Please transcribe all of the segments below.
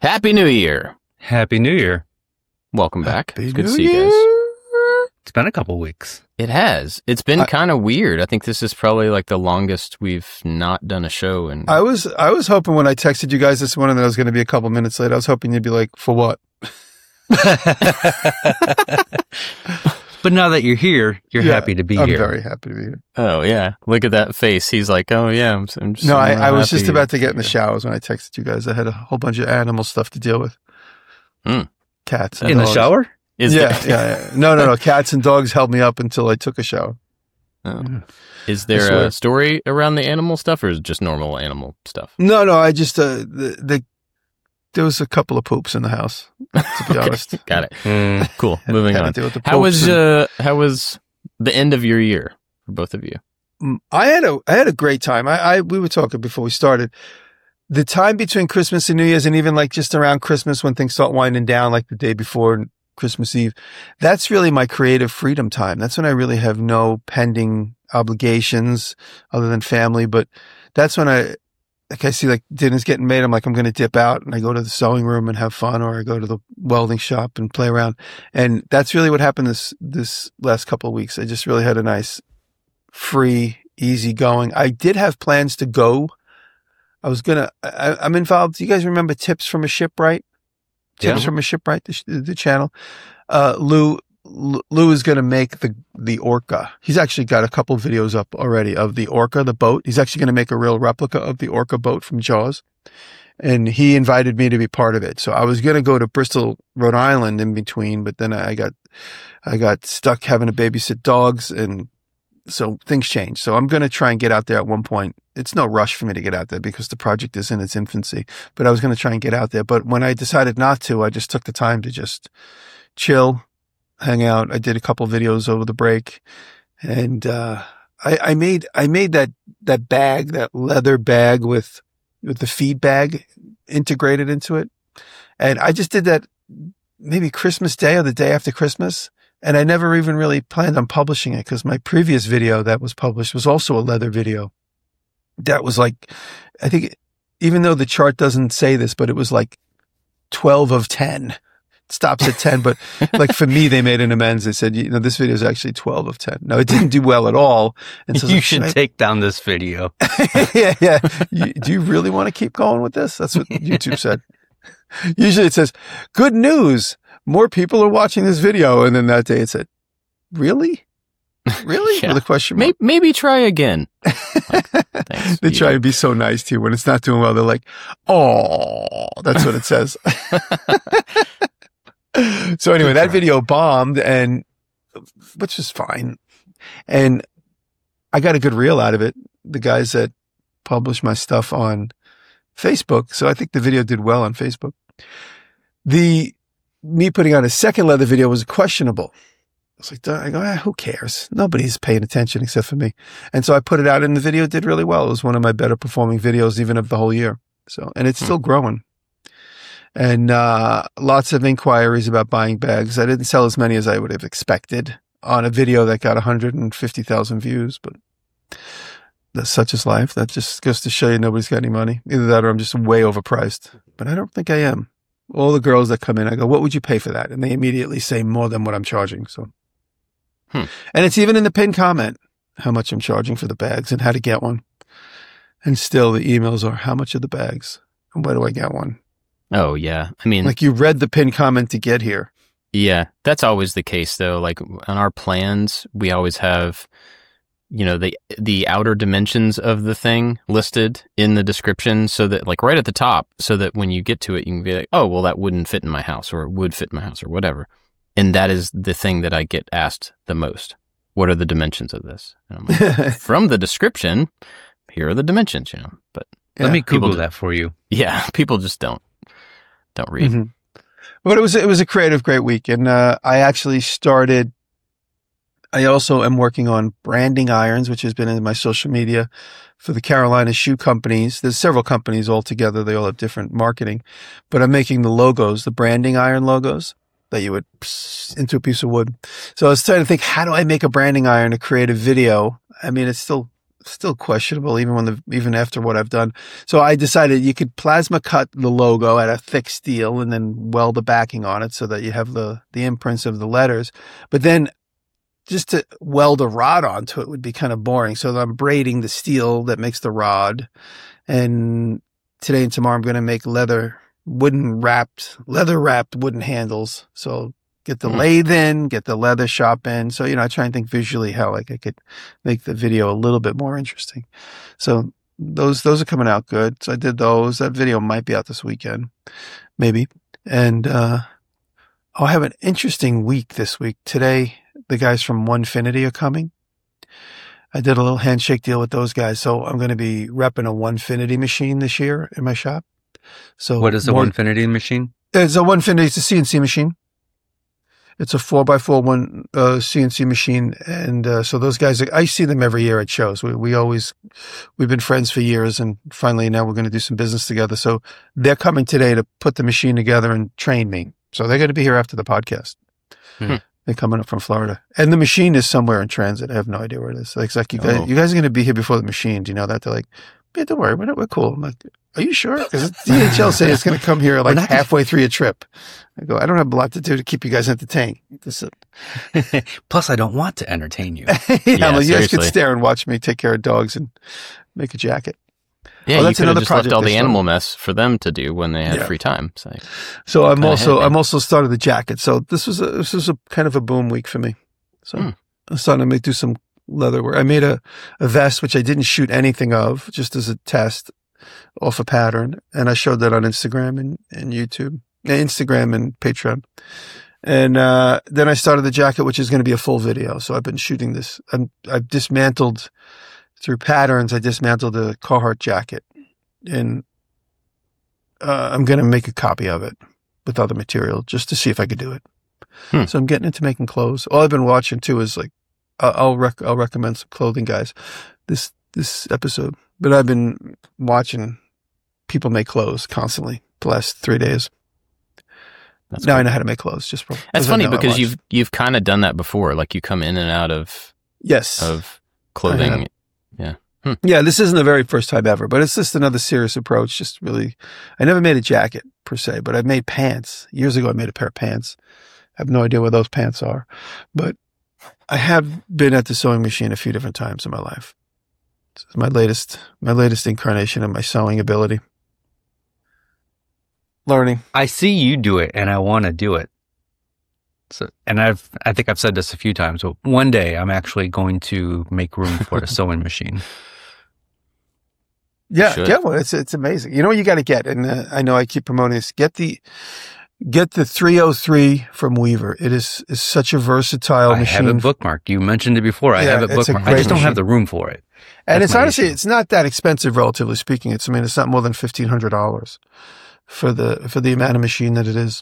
Happy New Year. Happy New Year. Welcome back. Happy It's good to New see you guys. Year. It's been a couple weeks. It has. It's been kind of weird. I think this is probably like the longest we've not done a show. And I was hoping when I texted you guys this morning that I was going to be a couple minutes late. I was hoping you'd be like, for what? But now that you're here, you're happy to be I'm here. very happy to be here. oh yeah, look at that face. He's like, oh yeah, I'm just. No, I was happy just about to get in the here. showers when I texted you guys. I had a whole bunch of animal stuff to deal with. Cats. And In the dogs. shower? Yeah. No. Cats and dogs held me up until I took a shower. Oh. Is there a story around the animal stuff, or is it just normal animal stuff? No. I just there was a couple of poops in the house. To be honest, Got it. Cool. Moving Had to on. deal with the How poops how was the end of your year for both of you? I had a great time. We were talking before we started. The time between Christmas and New Year's, and even like just around Christmas when things start winding down, like the day before Christmas Eve, that's really my creative freedom time. That's when I really have no pending obligations other than family. But that's when I see like dinner's getting made. I'm like, I'm going to dip out, and I go to the sewing room and have fun, or I go to the welding shop and play around. And that's really what happened this last couple of weeks. I just really had a nice, free, easy going. I did have plans to go. I'm involved. Do you guys remember Tips from a Shipwright? Tips from a Shipwright, the channel. Lou is going to make the Orca. He's actually got a couple videos up already of the Orca, the boat. He's actually going to make a real replica of the Orca boat from Jaws. And he invited me to be part of it. So I was going to go to Bristol, Rhode Island in between, but then I got stuck having to babysit dogs, and so things changed. So I'm going to try and get out there at one point. It's no rush for me to get out there because the project is in its infancy, but I was going to try and get out there. But when I decided not to, I just took the time to just chill, hang out. I did a couple videos over the break, and I made that bag, that leather bag with the feed bag integrated into it. And I just did that maybe Christmas Day or the day after Christmas. And I never even really planned on publishing it because my previous video that was published was also a leather video. That was like, I think, even though the chart doesn't say this, but it was like 12 of 10. It stops at 10, but like for me, they made an amends. They said, this video is actually 12 of 10. No, it didn't do well at all. And so You should take down this video. Yeah. Do you really want to keep going with this? That's what YouTube said. Usually it says, good news. More people are watching this video. And then that day it said, really? Really? Yeah. With a question mark. Maybe try again. Like, thanks. They try and be so nice to you when it's not doing well. They're like, oh, that's what it says. So anyway, that video bombed, which is fine. And I got a good reel out of it. The guys that publish my stuff on Facebook. So I think the video did well on Facebook. Me putting on a second leather video was questionable. I was like, who cares? Nobody's paying attention except for me. And so I put it out, and the video did really well. It was one of my better performing videos, even of the whole year. So, and it's still growing. And lots of inquiries about buying bags. I didn't sell as many as I would have expected on a video that got 150,000 views, but that's such is life. That just goes to show you nobody's got any money. Either that or I'm just way overpriced. But I don't think I am. All the girls that come in, I go, what would you pay for that? And they immediately say more than what I'm charging. So, And it's even in the pinned comment, how much I'm charging for the bags and how to get one. And still the emails are, how much are the bags? And where do I get one? Oh, yeah. I mean, like you read the pinned comment to get here. Yeah, that's always the case, though. Like on our plans, we always have, the outer dimensions of the thing listed in the description, so that like right at the top, so that when you get to it, you can be like, oh, well, that wouldn't fit in my house, or it would fit in my house, or whatever. And that is the thing that I get asked the most. What are the dimensions of this? And I'm like, from the description, here are the dimensions, But Let me Google that for you. Yeah, people just don't read. Mm-hmm. But it was a creative, great week. And I also am working on branding irons, which has been in my social media for the Carolina shoe companies. There's several companies all together. They all have different marketing, but I'm making the logos, the branding iron logos that you would into a piece of wood. So I was trying to think, how do I make a branding iron to create a video? I mean, it's still still questionable even after what I've done. So I decided you could plasma cut the logo at a thick steel and then weld the backing on it so that you have the imprints of the letters. But then just to weld a rod onto it would be kind of boring. So I'm braiding the steel that makes the rod. And today and tomorrow I'm going to make leather wrapped wooden handles. So get the lathe in, get the leather shop in. So, I try and think visually how I could make the video a little bit more interesting. So those are coming out good. So I did those. That video might be out this weekend, maybe. And, I'll have an interesting week this week. Today, the guys from Onefinity are coming. I did a little handshake deal with those guys. So I'm going to be repping a Onefinity machine this year in my shop. So what is a Onefinity machine? It's a Onefinity. It's a CNC machine. It's a 4x4 CNC machine. And, so those guys, I see them every year at shows. We've been friends for years, and finally now we're going to do some business together. So they're coming today to put the machine together and train me. So they're going to be here after the podcast. They're coming up from Florida, and the machine is somewhere in transit. I have no idea where it is. Like you guys are going to be here before the machine. Do you know that? They're like, yeah, don't worry. We're cool. I'm like, are you sure? Because DHL say it's going to come here like halfway through your trip. I go, I don't have a lot to do to keep you guys entertained. Plus, I don't want to entertain you. You guys could stare and watch me take care of dogs and make a jacket. Yeah, you could have just left all the animal mess for them to do when they had free time. So I'm also started the jacket. So this was a kind of a boom week for me. So I'm starting to do some leather work. I made a vest, which I didn't shoot anything of, just as a test off a pattern. And I showed that on Instagram and YouTube, Instagram and Patreon. And, then I started the jacket, which is going to be a full video. So I've been shooting this. I've dismantled through patterns. I dismantled a Carhartt jacket, and, I'm going to make a copy of it with other material just to see if I could do it. So I'm getting into making clothes. All I've been watching too is like, I'll recommend some clothing guys this episode, but I've been watching people make clothes constantly the last 3 days. Now cool. I know how to make clothes. That's funny because you've kind of done that before. Like you come in and out of clothing. Yeah. Yeah. This isn't the very first time ever, but it's just another serious approach. Just really, I never made a jacket per se, but I've made pants. Years ago, I made a pair of pants. I have no idea where those pants are, but I have been at the sewing machine a few different times in my life. This is my latest incarnation of my sewing ability. Learning. I see you do it and I want to do it. So, and I think I've said this a few times, but one day I'm actually going to make room for a sewing machine. Yeah, get one. It's amazing. You know what you got to get, and I know I keep promoting this. Get the 303 from Weaver. It is such a versatile machine. I have it bookmarked. You mentioned it before. I have it bookmarked. I just don't have the room for it. And it's honestly, it's not that expensive, relatively speaking. It's not more than $1,500 for the amount of machine that it is.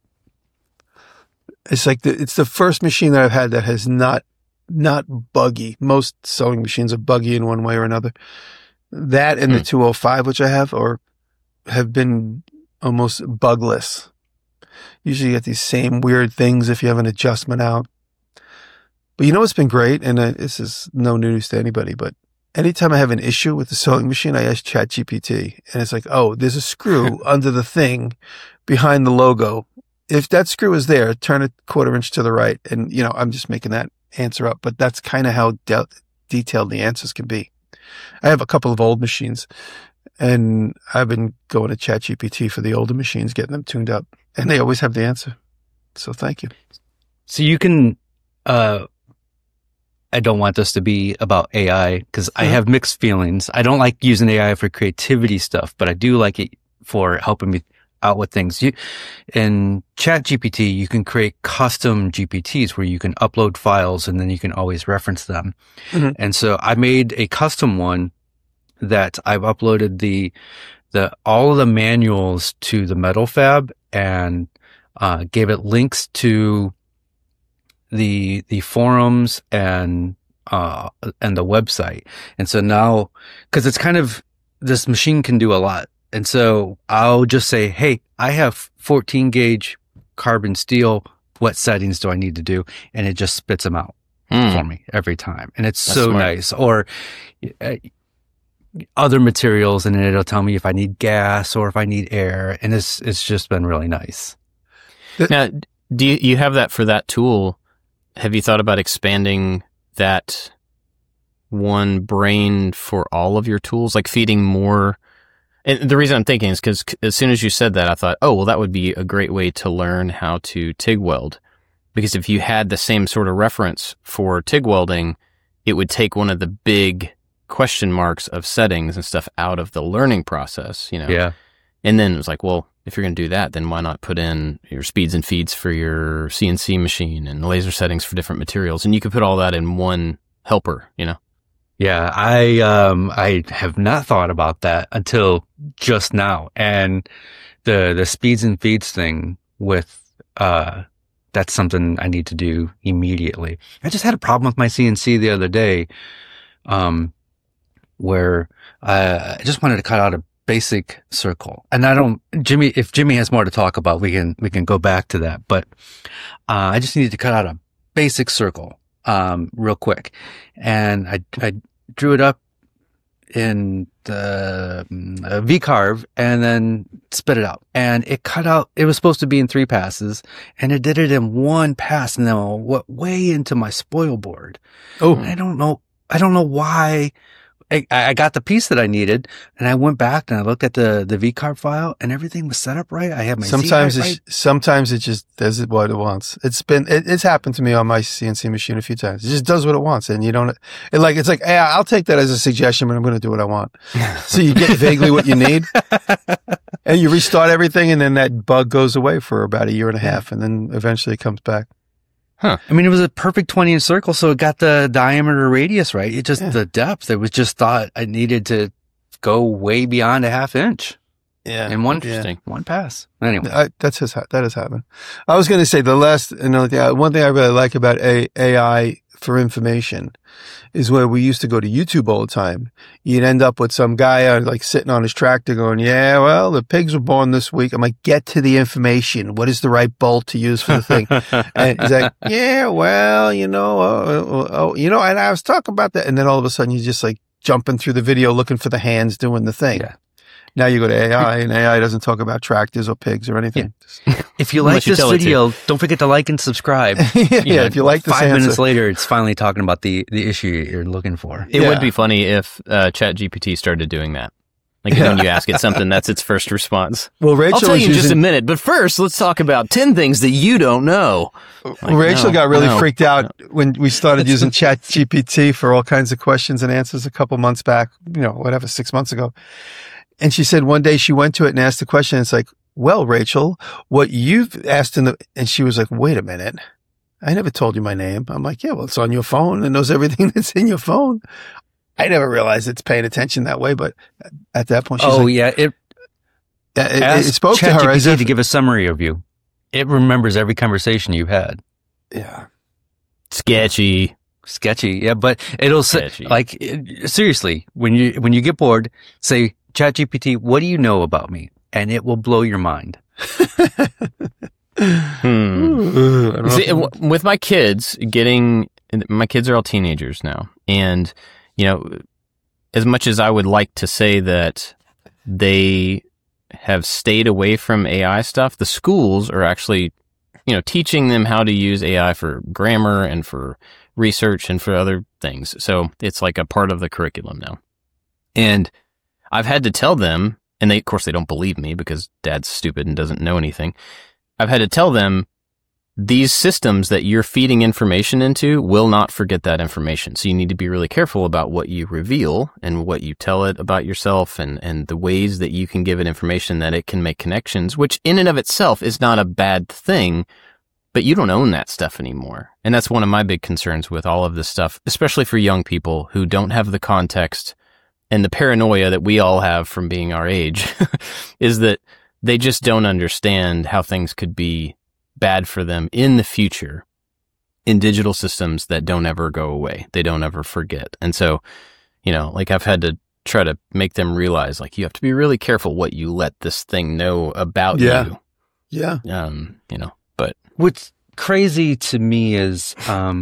It's like it's the first machine that I've had that has not buggy. Most sewing machines are buggy in one way or another. That and the 205, which I have been almost bugless. Usually you get these same weird things if you have an adjustment out. But you know what's been great, and this is no news to anybody, but anytime I have an issue with the sewing machine, I ask ChatGPT, and it's like, oh, there's a screw under the thing behind the logo. If that screw is there, turn it 1/4 inch to the right. And, I'm just making that answer up, but that's kind of how detailed the answers can be. I have a couple of old machines, and I've been going to ChatGPT for the older machines, getting them tuned up, and they always have the answer. So thank you. So you can, I don't want this to be about AI because I have mixed feelings. I don't like using AI for creativity stuff, but I do like it for helping me out with things. In ChatGPT, you can create custom GPTs where you can upload files and then you can always reference them. Mm-hmm. And so I made a custom one that I've uploaded all of the manuals to the Metal Fab and gave it links to the forums and the website. And so now, because it's kind of, this machine can do a lot. And so I'll just say, hey, I have 14 gauge carbon steel. What settings do I need to do? And it just spits them out. for me every time. And it's That's so smart. nice. Or other materials, and then it'll tell me if I need gas or if I need air. And it's just been really nice. Now, do you have that for that tool? Have you thought about expanding that one brain for all of your tools, like feeding more? And the reason I'm thinking is because as soon as you said that, I thought, oh, well, that would be a great way to learn how to TIG weld. Because if you had the same sort of reference for TIG welding, it would take one of the big question marks of settings and stuff out of the learning process, you know? Yeah. And then it was like, well, if you're going to do that, then why not put in your speeds and feeds for your CNC machine and laser settings for different materials? And you could put all that in one helper, you know? Yeah, I have not thought about that until just now. And the speeds and feeds thing with, that's something I need to do immediately. I just had a problem with my CNC the other day, where, I just wanted to cut out a basic circle. And if Jimmy has more to talk about, we can go back to that. But, I just needed to cut out a basic circle, real quick. And I drew it up in the V-carve and then spit it out. And it cut out, it was supposed to be in 3 passes, and it did it in 1 pass, and then went way into my spoil board. Oh, And I don't know why. I got the piece that I needed, and I went back and I looked at the V-carve file, and everything was set up right. I had my sometimes right. sometimes it just does it what it wants. It's happened to me on my CNC machine a few times. It just does what it wants, and you don't. It's like, hey, I'll take that as a suggestion, but I'm going to do what I want. So you get vaguely what you need, and you restart everything, and then that bug goes away for about 1.5 years, and then eventually it comes back. I mean, it was a perfect 20-inch circle, so it got the diameter radius right. It just, the depth, it was just thought I needed to go way beyond a 1/2 inch Yeah, in one pass. Anyway. that has happened. I was going to say one thing I really like about AI for information is where we used to go to YouTube all the time. You'd end up with some guy like sitting on his tractor going, yeah, well, the pigs were born this week. I'm like, get to the information. What is the right bolt to use for the thing? And he's like, yeah, well, and I was talking about that. And then all of a sudden you're just like jumping through the video looking for the hands doing the thing. Yeah. Now you go to AI, and AI doesn't talk about tractors or pigs or anything. Yeah. If you like this video, don't forget to like and subscribe. If you like this 5 minutes later, it's finally talking about the issue you're looking for. It would be funny if ChatGPT started doing that. Like when you ask it something, that's its first response. Well, Rachel, I'll tell you in just a minute, but first, let's talk about 10 things that you don't know. Rachel got really freaked out when we started using ChatGPT for all kinds of questions and answers a couple months back, 6 months ago. And she said one day she went to it and asked the question. It's like, well, Rachel, what you've asked and she was like, wait a minute. I never told you my name. I'm like, yeah, well, it's on your phone and knows everything that's in your phone. I never realized it's paying attention that way, but at that point, she's it spoke to her as if to give a summary of you. It remembers every conversation you've had. Yeah. Sketchy, yeah, but it'll say, like, seriously, when you get bored, say, ChatGPT, what do you know about me? And it will blow your mind. See, with my kids, my kids are all teenagers now. And, as much as I would like to say that they have stayed away from AI stuff, the schools are actually, teaching them how to use AI for grammar and for research and for other things. So it's like a part of the curriculum now. And I've had to tell them, and of course they don't believe me because dad's stupid and doesn't know anything. I've had to tell them these systems that you're feeding information into will not forget that information. So you need to be really careful about what you reveal and what you tell it about yourself and the ways that you can give it information that it can make connections, which in and of itself is not a bad thing, but you don't own that stuff anymore. And that's one of my big concerns with all of this stuff, especially for young people who don't have the context and the paranoia that we all have from being our age is that they just don't understand how things could be bad for them in the future in digital systems that don't ever go away. They don't ever forget. And so, I've had to try to make them realize, like, you have to be really careful what you let this thing know about you. Yeah. But what's crazy to me is,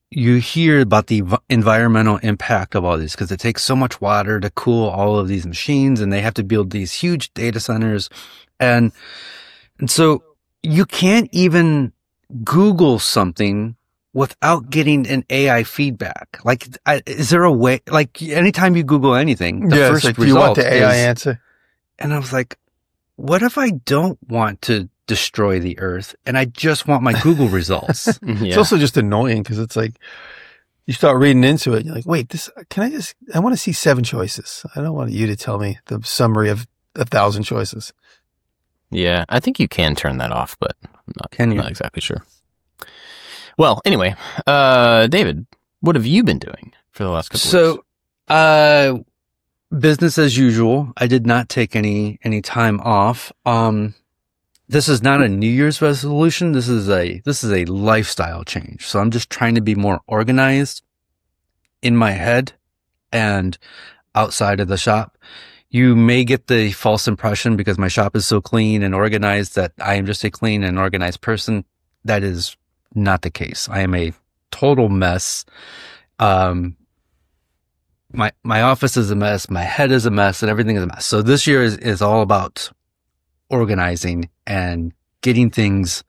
you hear about the environmental impact of all this because it takes so much water to cool all of these machines, and they have to build these huge data centers. And so you can't even Google something without getting an AI feedback. Like, is there a way, like anytime you Google anything, the first like, result do you want the AI answer? And I was like, what if I don't want to destroy the earth and I just want my Google results? It's also just annoying because it's like you start reading into it and you're like, wait, I want to see 7 choices. I don't want you to tell me the summary of 1,000 choices. Yeah, I think you can turn that off, but I'm not exactly sure. Well, anyway, David, what have you been doing for the last couple weeks? So, business as usual. I did not take any time off. This is not a New Year's resolution. This is a lifestyle change. So I'm just trying to be more organized in my head and outside of the shop. You may get the false impression because my shop is so clean and organized that I am just a clean and organized person. That is not the case. I am a total mess. My office is a mess. My head is a mess and everything is a mess. So this year is all about organizing and getting things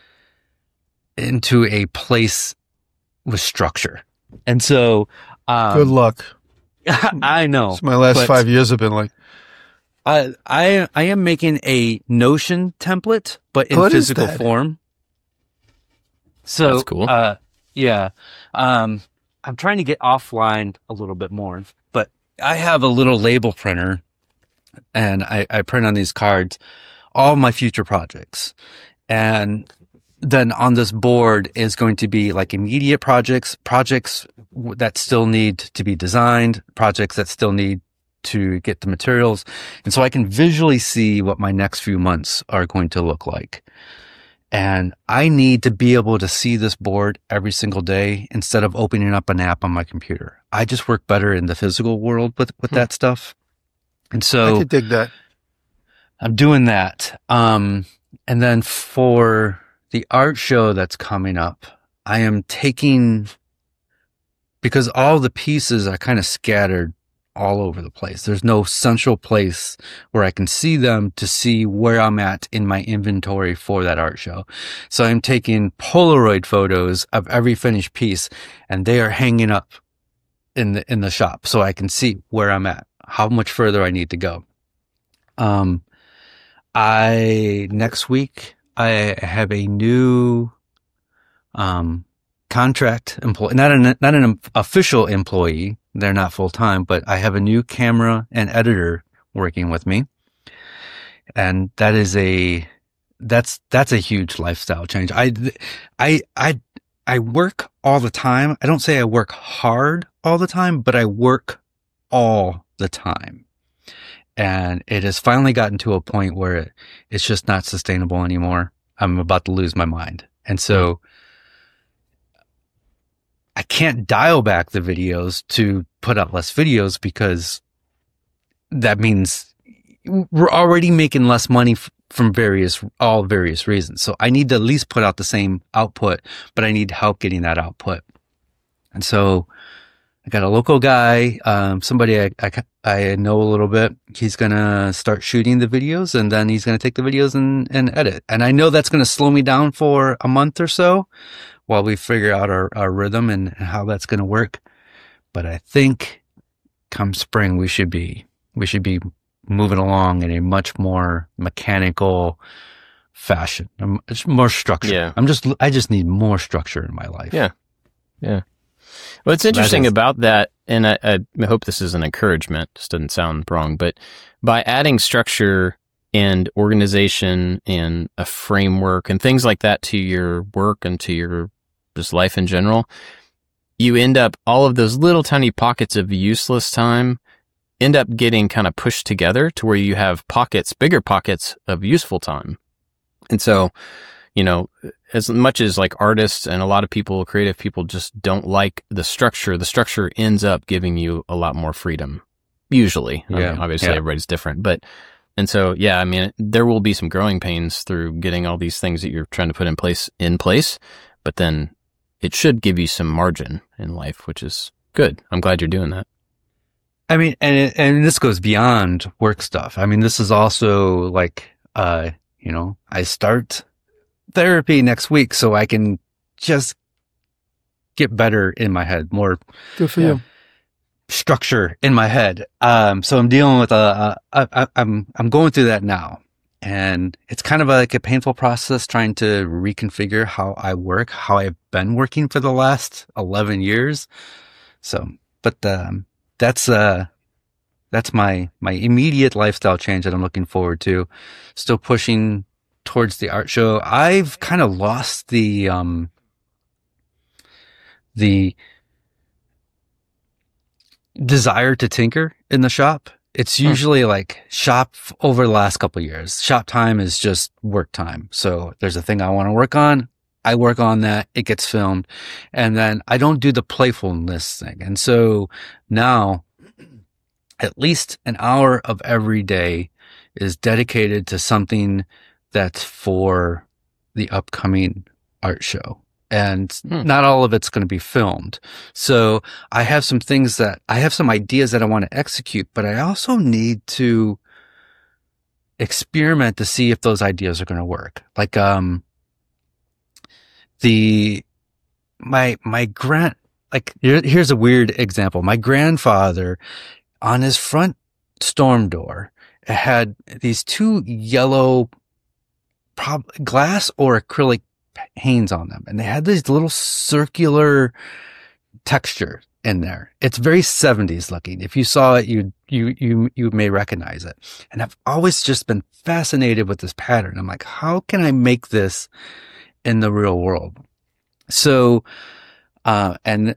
into a place with structure. And so, good luck. I know. My last 5 years have been like, I am making a Notion template, but in physical form. So that's cool. Yeah. I'm trying to get offline a little bit more, but I have a little label printer and I print on these cards all my future projects. And then on this board is going to be like immediate projects that still need to be designed, projects that still need to get the materials. And so I can visually see what my next few months are going to look like. And I need to be able to see this board every single day instead of opening up an app on my computer. I just work better in the physical world with that stuff. And so I could dig that. I'm doing that. And then for the art show that's coming up, I am taking, because all the pieces are kind of scattered all over the place. There's no central place where I can see them to see where I'm at in my inventory for that art show. So I'm taking Polaroid photos of every finished piece and they are hanging up in the shop so I can see where I'm at, how much further I need to go. Next week, I have a new, contract employee, not an official employee. They're not full time, but I have a new camera and editor working with me. And that's a huge lifestyle change. I work all the time. I don't say I work hard all the time, but I work all the time. And it has finally gotten to a point where it's just not sustainable anymore. I'm about to lose my mind. And so I can't dial back the videos to put out less videos because that means we're already making less money from all various reasons. So I need to at least put out the same output, but I need help getting that output. And so I got a local guy, somebody I know a little bit. He's going to start shooting the videos and then he's going to take the videos and edit. And I know that's going to slow me down for a month or so while we figure out our rhythm and how that's going to work. But I think come spring, we should be moving along in a much more mechanical fashion, more structure. Yeah. I just need more structure in my life. Yeah. Yeah. Well, it's interesting about that, and I hope this is an encouragement, just doesn't sound wrong, but by adding structure and organization and a framework and things like that to your work and to your just life in general, you end up, all of those little tiny pockets of useless time end up getting kind of pushed together to where you have bigger pockets of useful time. And so, as much as like artists and a lot of people, creative people just don't like the structure ends up giving you a lot more freedom. Usually. Yeah. I mean, obviously everybody's different, and so, yeah, I mean, there will be some growing pains through getting all these things that you're trying to put in place, but then it should give you some margin in life, which is good. I'm glad you're doing that. I mean, and this goes beyond work stuff. I mean, this is also like, I start therapy next week so I can just get better in my head, more Good for you. structure in my head. So I'm dealing with I'm going through that now, and it's kind of like a painful process trying to reconfigure how I work, how I've been working for the last 11 years. So, but, that's my immediate lifestyle change that I'm looking forward to. Still pushing towards the art show. I've kind of lost the desire to tinker in the shop. It's usually like shop over the last couple of years. Shop time is just work time. So there's a thing I want to work on. I work on that. It gets filmed. And then I don't do the playfulness thing. And so now at least an hour of every day is dedicated to something that's for the upcoming art show. And not all of it's going to be filmed. So I have some ideas that I want to execute, but I also need to experiment to see if those ideas are going to work. Like, here's a weird example. My grandfather, on his front storm door, had these two yellow glass or acrylic panes on them, and they had this little circular texture in there. It's very 70s looking. If you saw it, you may recognize it. And I've always just been fascinated with this pattern. I'm like, how can I make this in the real world? So, and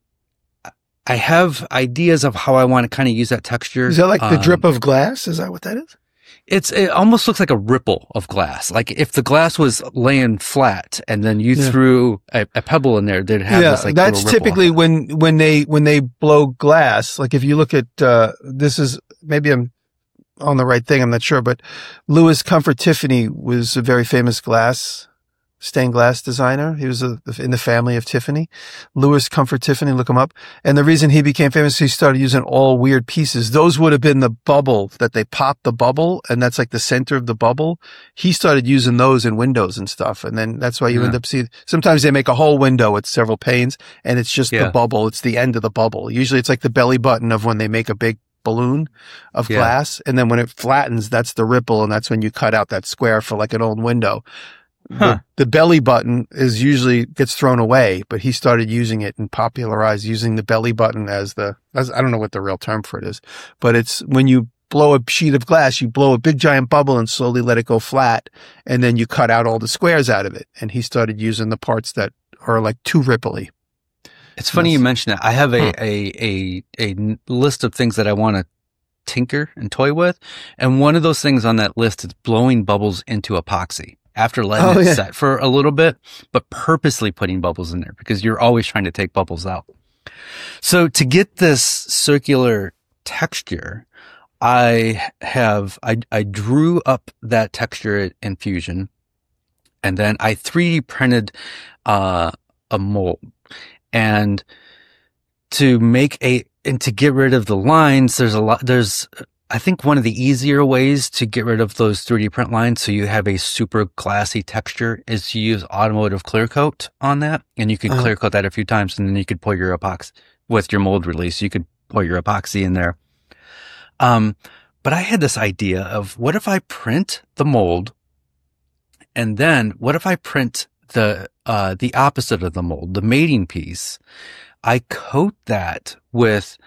I have ideas of how I want to kind of use that texture. Is that like the drip of glass? Is that what that is? It almost looks like a ripple of glass. Like if the glass was laying flat and then you threw a pebble in there, they'd have this like that's typically when they blow glass. Like if you look at, this is, maybe I'm on the right thing, I'm not sure, but Louis Comfort Tiffany was a very famous stained glass designer. He was in the family of Tiffany. Louis Comfort Tiffany, look him up. And the reason he became famous, he started using all weird pieces. Those would have been the bubble that they popped the bubble, and that's like the center of the bubble. He started using those in windows and stuff. And then that's why you end up seeing, sometimes they make a whole window with several panes, and it's just the bubble. It's the end of the bubble. Usually it's like the belly button of when they make a big balloon of glass. And then when it flattens, that's the ripple. And that's when you cut out that square for like an old window. The belly button is usually gets thrown away, but he started using it and popularized using the belly button as I don't know what the real term for it is, but it's when you blow a sheet of glass, you blow a big giant bubble and slowly let it go flat. And then you cut out all the squares out of it. And he started using the parts that are like too ripply. It's funny you mention that. I have a list of things that I want to tinker and toy with. And one of those things on that list is blowing bubbles into epoxy. After letting it set for a little bit, but purposely putting bubbles in there because you're always trying to take bubbles out. So to get this circular texture, I drew up that texture in Fusion, and then I 3D printed a mold. And to get rid of the lines, I think one of the easier ways to get rid of those 3D print lines so you have a super glassy texture is to use automotive clear coat on that. And you can clear coat that a few times, and then you could pour your epoxy with your mold release. You could pour your epoxy in there. But I had this idea of what if I print the mold, and then what if I print the opposite of the mold, the mating piece. I coat that with,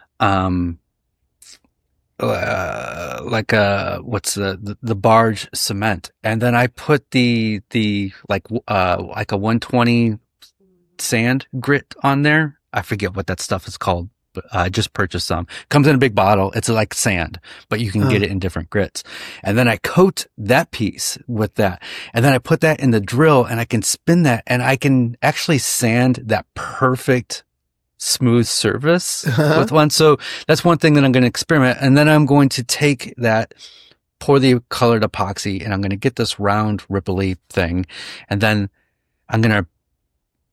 what's the barge cement, and then I put the like a 120 sand grit on there. I forget what that stuff is called, but I just purchased some. Comes in a big bottle. It's like sand, but you can get it in different grits. And then I coat that piece with that, and then I put that in the drill, and I can spin that, and I can actually sand that perfect smooth surface with one. So that's one thing that I'm going to experiment. And then I'm going to take that, pour the colored epoxy, and I'm going to get this round ripply thing. And then I'm going to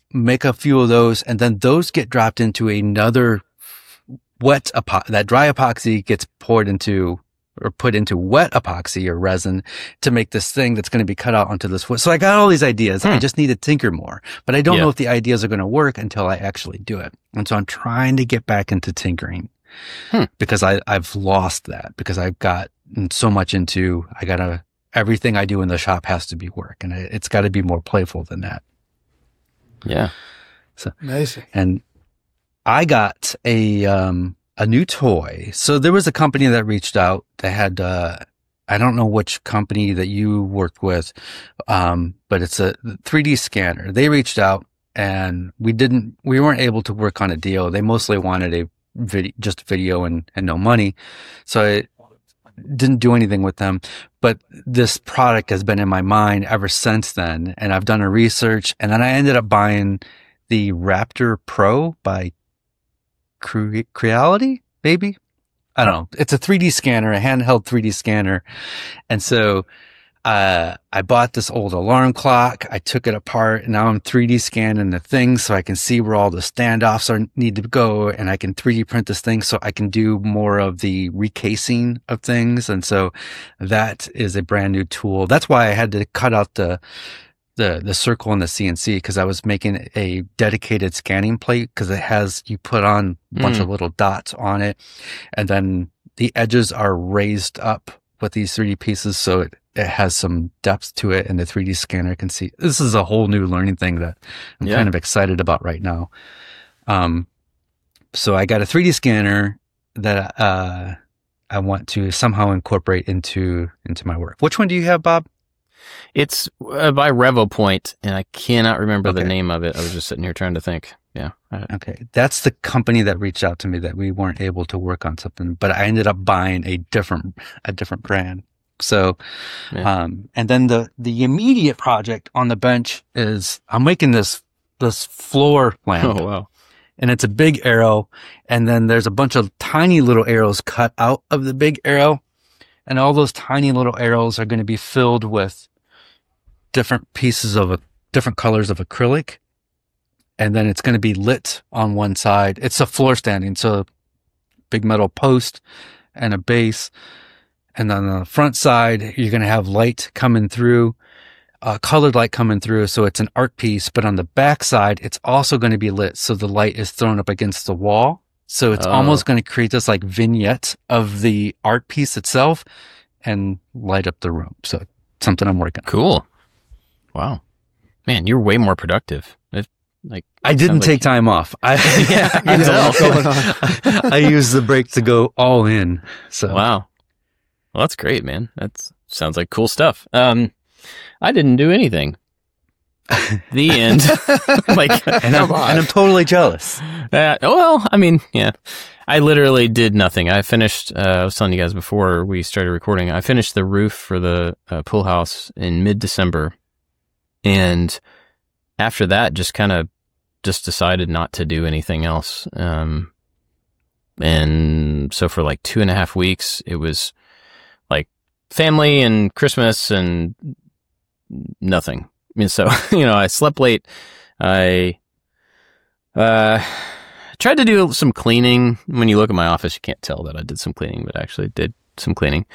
make a few of those, and then those get dropped into another wet that dry epoxy gets poured into or put into wet epoxy or resin to make this thing that's going to be cut out onto this wood. So I got all these ideas. I just need to tinker more, but I don't know if the ideas are going to work until I actually do it. And so I'm trying to get back into tinkering because I've lost that because I've got so much into, everything I do in the shop has to be work, and it's got to be more playful than that. Yeah. So amazing. And I got a new toy. So there was a company that reached out. They had, I don't know which company that you worked with, but it's a 3D scanner. They reached out and we weren't able to work on a deal. They mostly wanted just video and no money. So I didn't do anything with them, but this product has been in my mind ever since then. And I've done a research, and then I ended up buying the Raptor Pro by Creality, maybe? I don't know. It's a 3D scanner, a handheld 3D scanner. And so, I bought this old alarm clock. I took it apart, and now I'm 3D scanning the thing so I can see where all the standoffs need to go, and I can 3D print this thing so I can do more of the recasing of things. And so that is a brand new tool. That's why I had to cut out the circle and the CNC, because I was making a dedicated scanning plate, because you put on a bunch of little dots on it, and then the edges are raised up with these 3D pieces, so it has some depth to it, and the 3D scanner can see. This is a whole new learning thing that I'm kind of excited about right now. So I got a 3D scanner that I want to somehow incorporate into my work. Which one do you have, Bob? It's by RevoPoint, and I cannot remember the name of it. I was just sitting here trying to think. Yeah. Okay. That's the company that reached out to me that we weren't able to work on something, but I ended up buying a different brand. So, and then the immediate project on the bench is I'm making this floor lamp. Oh, wow. And it's a big arrow. And then there's a bunch of tiny little arrows cut out of the big arrow. And all those tiny little arrows are going to be filled with different pieces of different colors of acrylic. And then it's going to be lit on one side. It's a floor standing, so big metal post and a base. And then on the front side, you're going to have light coming through, colored light coming through. So it's an art piece. But on the back side, it's also going to be lit. So the light is thrown up against the wall. So it's almost going to create this like vignette of the art piece itself and light up the room. So it's something I'm working on. Cool. Wow. Man, you're way more productive. I didn't take time off. I used the break to go all in. So wow. Well, that's great, man. That sounds like cool stuff. I didn't do anything. The end. And I'm totally jealous. Well, I mean, yeah. I literally did nothing. I finished, I was telling you guys before we started recording, I finished the roof for the pool house in mid-December. And after that, just decided not to do anything else. And so for like 2.5 weeks, it was like family and Christmas and nothing. I mean, so, I slept late. I tried to do some cleaning. When you look at my office, you can't tell that I did some cleaning, but I actually did some cleaning.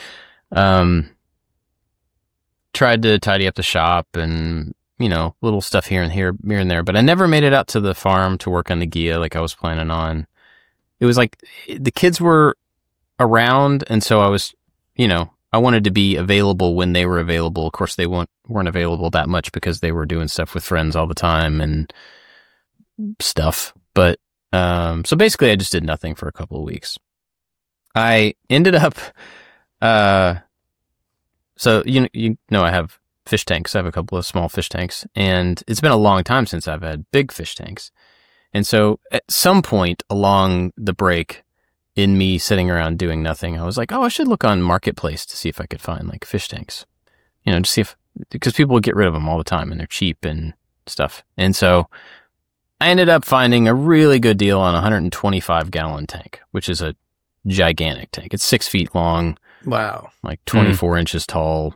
Tried to tidy up the shop and, little stuff here and there, but I never made it out to the farm to work on the Ghia like I was planning on. It was like the kids were around, and so I was, I wanted to be available when they were available. Of course, they weren't available that much because they were doing stuff with friends all the time and stuff. But so basically, I just did nothing for a couple of weeks. I ended up, so I have fish tanks. I have a couple of small fish tanks, and it's been a long time since I've had big fish tanks. And so at some point along the break, in me sitting around doing nothing, I was like, I should look on Marketplace to see if I could find like fish tanks, to see because people get rid of them all the time and they're cheap and stuff. And so I ended up finding a really good deal on a 125-gallon tank, which is a gigantic tank. It's 6 feet long. Wow. Like 24 inches tall,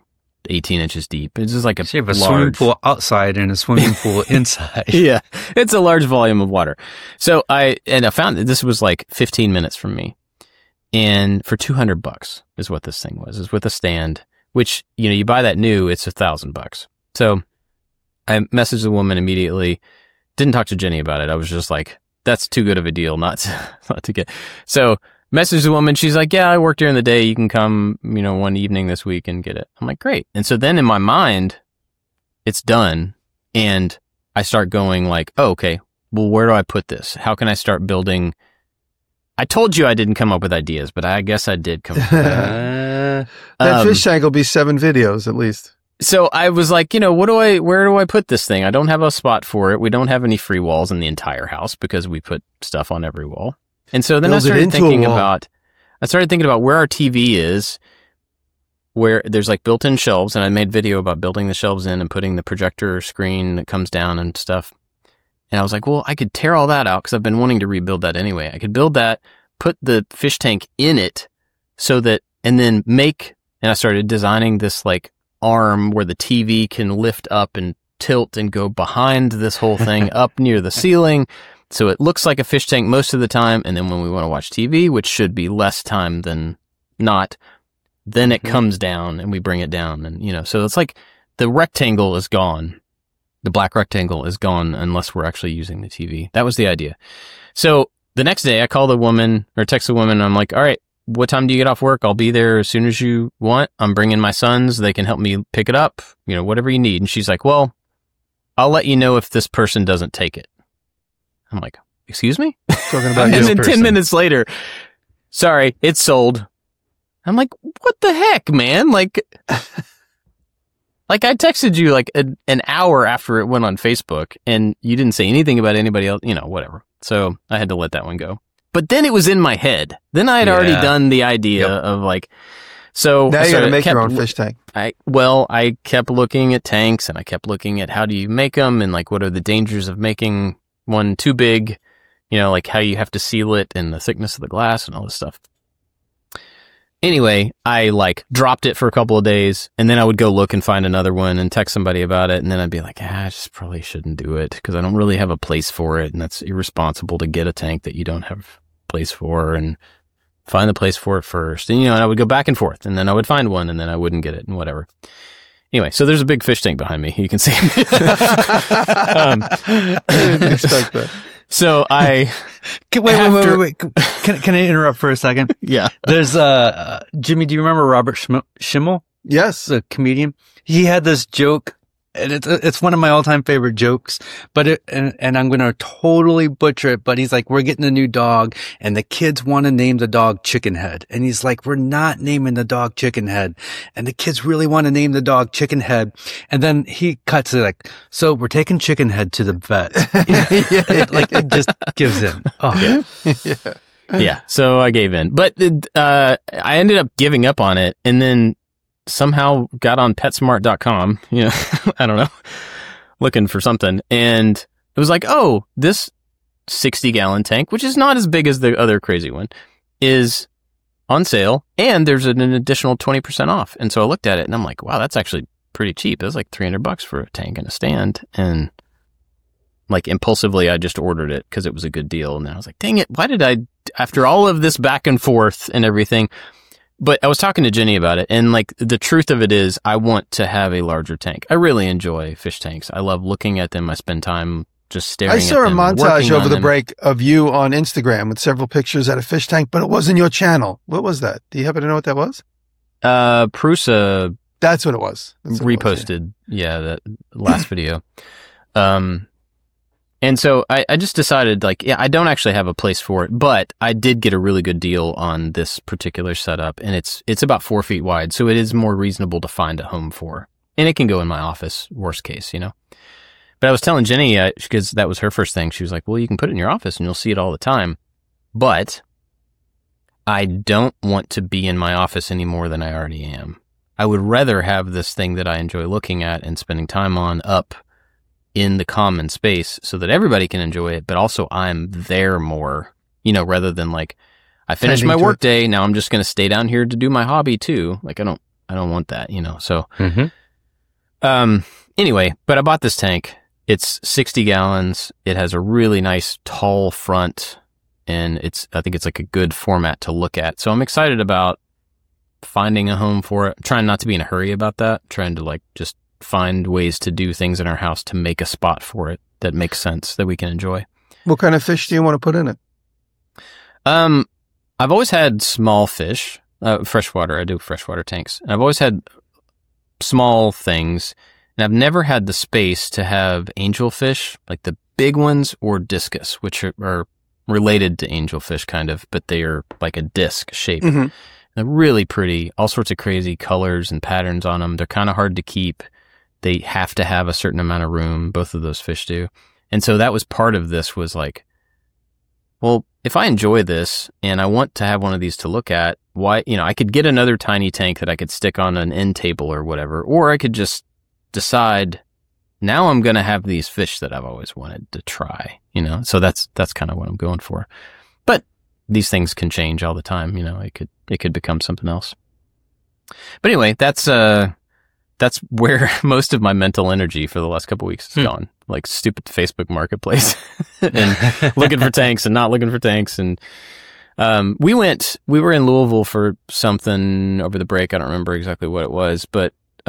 18 inches deep. It's just like So you have a swimming pool outside and a swimming pool inside. Yeah, it's a large volume of water. So I found that this was like 15 minutes from me. And for $200 is what this thing was, is with a stand, which, you know, you buy that new, it's $1,000. So I messaged the woman immediately, didn't talk to Jenny about it. I was just like, that's too good of a deal not to get. So messaged the woman. She's like, yeah, I work during the day. You can come, you know, one evening this week and get it. I'm like, great. And so then in my mind, it's done. And I start going like, oh, okay, well, where do I put this? How can I start building? I told you I didn't come up with ideas, but I guess I did come up with That fish tank will be 7 videos at least. So I was like, you know, where do I put this thing? I don't have a spot for it. We don't have any free walls in the entire house because we put stuff on every wall. And so then I started thinking about where our TV is, where there's like built-in shelves, and I made video about building the shelves in and putting the projector screen that comes down and stuff. And I was like, well, I could tear all that out because I've been wanting to rebuild that anyway. I could build that, put the fish tank in it so that, and then and I started designing this like arm where the TV can lift up and tilt and go behind this whole thing up near the ceiling. So it looks like a fish tank most of the time. And then when we want to watch TV, which should be less time than not, then it comes down and we bring it down. And, you know, so it's like the rectangle is gone. The black rectangle is gone unless we're actually using the TV. That was the idea. So the next day I call the woman or text the woman. And I'm like, all right, what time do you get off work? I'll be there as soon as you want. I'm bringing my sons. They can help me pick it up, you know, whatever you need. And she's like, well, I'll let you know if this person doesn't take it. I'm like, excuse me? Talking about and this then person. 10 minutes later, sorry, it's sold. I'm like, what the heck, man? Like I texted you like an hour after it went on Facebook and you didn't say anything about anybody else, you know, whatever. So I had to let that one go. But then it was in my head. Then I had already done the idea of like, so now you got to make your own fish tank. I kept looking at tanks and I kept looking at how do you make them and like what are the dangers of making one too big, you know, like how you have to seal it and the thickness of the glass and all this stuff. Anyway, I like dropped it for a couple of days and then I would go look and find another one and text somebody about it. And then I'd be like, I just probably shouldn't do it because I don't really have a place for it. And that's irresponsible to get a tank that you don't have a place for and find the place for it first. And, you know, and I would go back and forth and then I would find one and then I wouldn't get it and whatever. Anyway, so there's a big fish tank behind me. You can see. I didn't expect that. So I wait. Can I interrupt for a second? Yeah. There's Jimmy. Do you remember Robert Schimmel? Yes, The comedian. He had this joke, and it's one of my all-time favorite jokes. But and I'm gonna totally butcher it. But he's like, we're getting a new dog, and the kids want to name the dog Chickenhead, and he's like, we're not naming the dog Chickenhead, and the kids really want to name the dog Chickenhead, and then he cuts it like, so we're taking Chickenhead to the vet. Like it just gives in. Oh yeah. Yeah. So I gave in, but I ended up giving up on it, and then somehow got on PetSmart.com, you know, I don't know, looking for something. And it was like, oh, this 60-gallon tank, which is not as big as the other crazy one, is on sale. And there's an additional 20% off. And so I looked at it and I'm like, wow, that's actually pretty cheap. It was like $300 for a tank and a stand. And like impulsively, I just ordered it because it was a good deal. And then I was like, dang it, why did I, after all of this back and forth and everything. But I was talking to Jenny about it, and like the truth of it is I want to have a larger tank. I really enjoy fish tanks. I love looking at them. I spend time just staring at them. I saw a montage over the break of you on Instagram with several pictures at a fish tank, but it wasn't your channel. What was that? Do you happen to know what that was? Prusa. That's what it was. Reposted. Yeah, that last video. And so I just decided, like, yeah, I don't actually have a place for it, but I did get a really good deal on this particular setup, and it's about 4 feet wide, so it is more reasonable to find a home for. And it can go in my office, worst case, you know. But I was telling Jenny, because that was her first thing, she was like, well, you can put it in your office and you'll see it all the time. But I don't want to be in my office any more than I already am. I would rather have this thing that I enjoy looking at and spending time on up in the common space so that everybody can enjoy it, but also I'm there more, you know, rather than like I finished my work day. Now I'm just going to stay down here to do my hobby too. Like I don't want that, so, anyway, but I bought this tank. It's 60 gallons. It has a really nice tall front, and I think it's like a good format to look at. So I'm excited about finding a home for it. I'm trying not to be in a hurry about that. Trying to like just find ways to do things in our house to make a spot for it that makes sense, that we can enjoy. What kind of fish do you want to put in it? I've always had small fish, freshwater. I do freshwater tanks. And I've always had small things, and I've never had the space to have angelfish, like the big ones, or discus, which are related to angelfish kind of, but they are like a disc shape. Mm-hmm. They're really pretty, all sorts of crazy colors and patterns on them. They're kind of hard to keep. They have to have a certain amount of room. Both of those fish do. And so that was part of this, was like, well, if I enjoy this and I want to have one of these to look at, why, I could get another tiny tank that I could stick on an end table or whatever, or I could just decide, now I'm going to have these fish that I've always wanted to try, so that's kind of what I'm going for. But these things can change all the time. It could become something else. But anyway, that's where most of my mental energy for the last couple of weeks has gone. Like stupid Facebook Marketplace and looking for tanks and not looking for tanks. And we were in Louisville for something over the break. I don't remember exactly what it was, but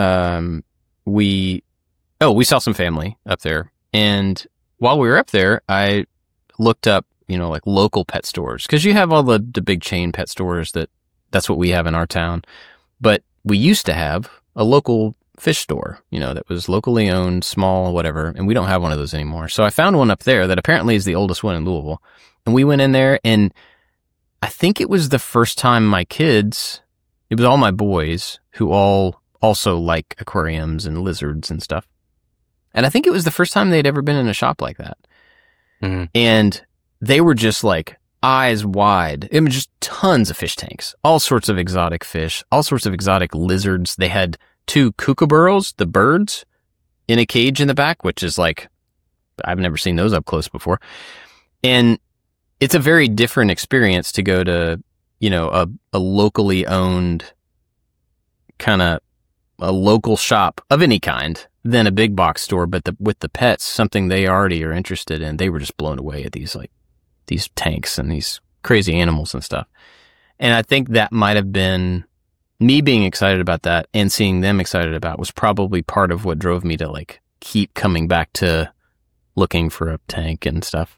we saw some family up there. And while we were up there, I looked up, like local pet stores, because you have all the big chain pet stores that's what we have in our town. But we used to have a local fish store, that was locally owned, small, whatever, and we don't have one of those anymore. So I found one up there that apparently is the oldest one in Louisville. And we went in there, and I think it was the first time it was all my boys who all also like aquariums and lizards and stuff. And I think it was the first time they'd ever been in a shop like that. Mm-hmm. And they were just like eyes wide. It was just tons of fish tanks, all sorts of exotic fish, all sorts of exotic lizards. They had 2 kookaburras, the birds, in a cage in the back, which is like, I've never seen those up close before. And it's a very different experience to go to, a locally owned kind of a local shop of any kind than a big box store, but with the pets, something they already are interested in. They were just blown away at these tanks and these crazy animals and stuff. And I think that might have been me being excited about that, and seeing them excited about was probably part of what drove me to like keep coming back to looking for a tank and stuff.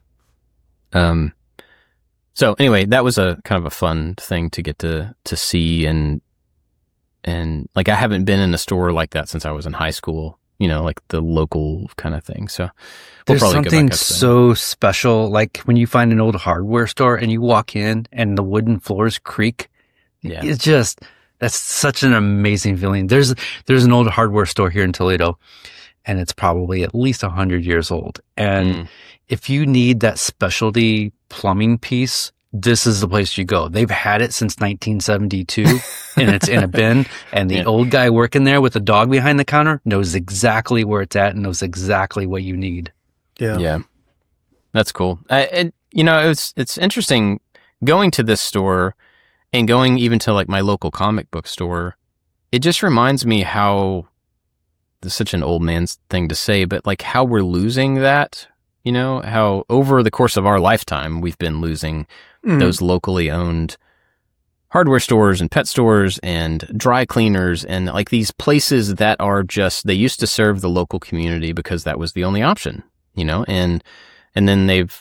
So anyway, that was a kind of a fun thing to get to see, and like I haven't been in a store like that since I was in high school, like the local kind of thing. So there's something so special, like when you find an old hardware store and you walk in and the wooden floors creak. Yeah. It's just, that's such an amazing feeling. There's an old hardware store here in Toledo, and it's probably at least 100 years old. And if you need that specialty plumbing piece, this is the place you go. They've had it since 1972, and it's in a bin. And the old guy working there with the dog behind the counter knows exactly where it's at and knows exactly what you need. Yeah. That's cool. It's interesting going to this store. And going even to like my local comic book store, it just reminds me how, this is such an old man's thing to say, but like how we're losing that, how over the course of our lifetime, we've been losing those locally owned hardware stores and pet stores and dry cleaners and like these places that are just, they used to serve the local community because that was the only option, and then they've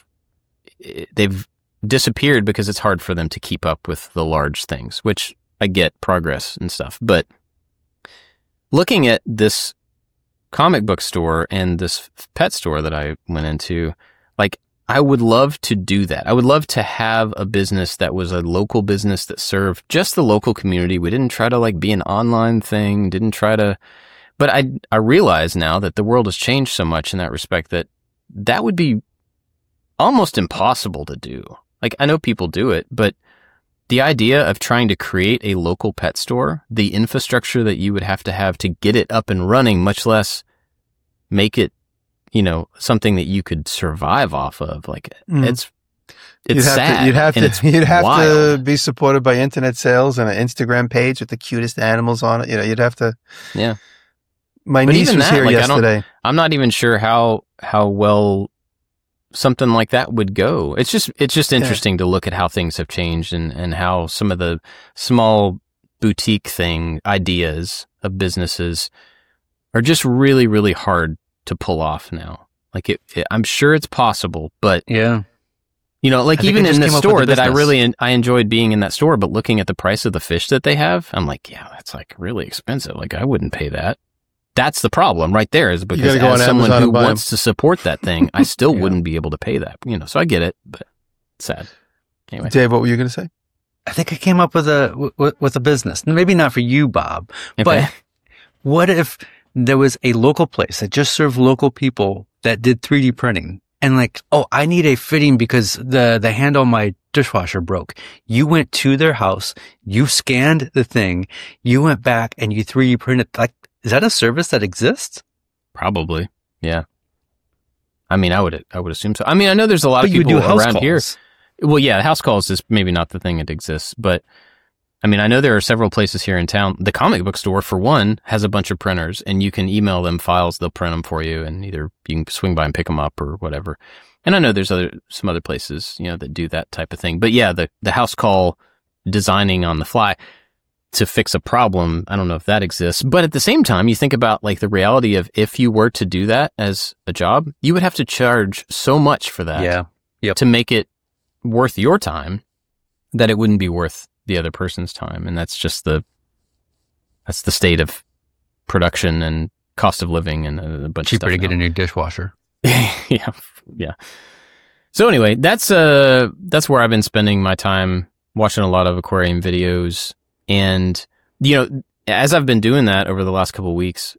disappeared because it's hard for them to keep up with the large things, which I get, progress and stuff. But looking at this comic book store and this pet store that I went into, like, I would love to do that. I would love to have a business that was a local business that served just the local community. We didn't try to like be an online thing, but I realize now that the world has changed so much in that respect that would be almost impossible to do. Like, I know people do it, but the idea of trying to create a local pet store, the infrastructure that you would have to get it up and running, much less make it, something that you could survive off of. Like, it's sad. You'd have to wild. be supported by internet sales and an Instagram page with the cutest animals on it. You'd have to. Yeah. My But niece even was that, here like, yesterday. I'm not even sure how well something like that would go. It's just interesting to look at how things have changed and how some of the small boutique ideas of businesses are just really, really hard to pull off now. Like I'm sure it's possible, but Yeah. Like I think even it in just the came up with store the that I business. I enjoyed being in that store, but looking at the price of the fish that they have, I'm like, yeah, that's like really expensive. Like I wouldn't pay that. That's the problem right there, is because gotta go as on someone Amazon who and buy 'em. wants to support that thing, I still Yeah. wouldn't be able to pay that. So I get it, but it's sad. Anyway, Dave, what were you going to say? I think I came up with a business. Maybe not for you, Bob, but Okay. what if there was a local place that just served local people that did 3D printing? And like, oh, I need a fitting because the handle on my dishwasher broke. You went to their house, you scanned the thing, you went back and you 3D printed. Like, is that a service that exists? Probably, yeah. I mean, I would assume so. I mean, I know there's a lot But of you people do house around calls. here. Well, yeah, house calls is maybe not the thing that exists, but I mean, I know there are several places here in town. The comic book store, for one, has a bunch of printers, and you can email them files. They'll print them for you, and either you can swing by and pick them up or whatever. And I know there's some other places, that do that type of thing. But yeah, the house call designing on the fly to fix a problem, I don't know if that exists. But at the same time, you think about like the reality of if you were to do that as a job, you would have to charge so much for that Yeah. Yep. to make it worth your time that it wouldn't be worth the other person's time. And that's just the state of production and cost of living and a bunch Cheaper of to stuff get now. a new dishwasher. Yeah. So anyway, that's where I've been spending my time, watching a lot of aquarium videos. And, as I've been doing that over the last couple of weeks,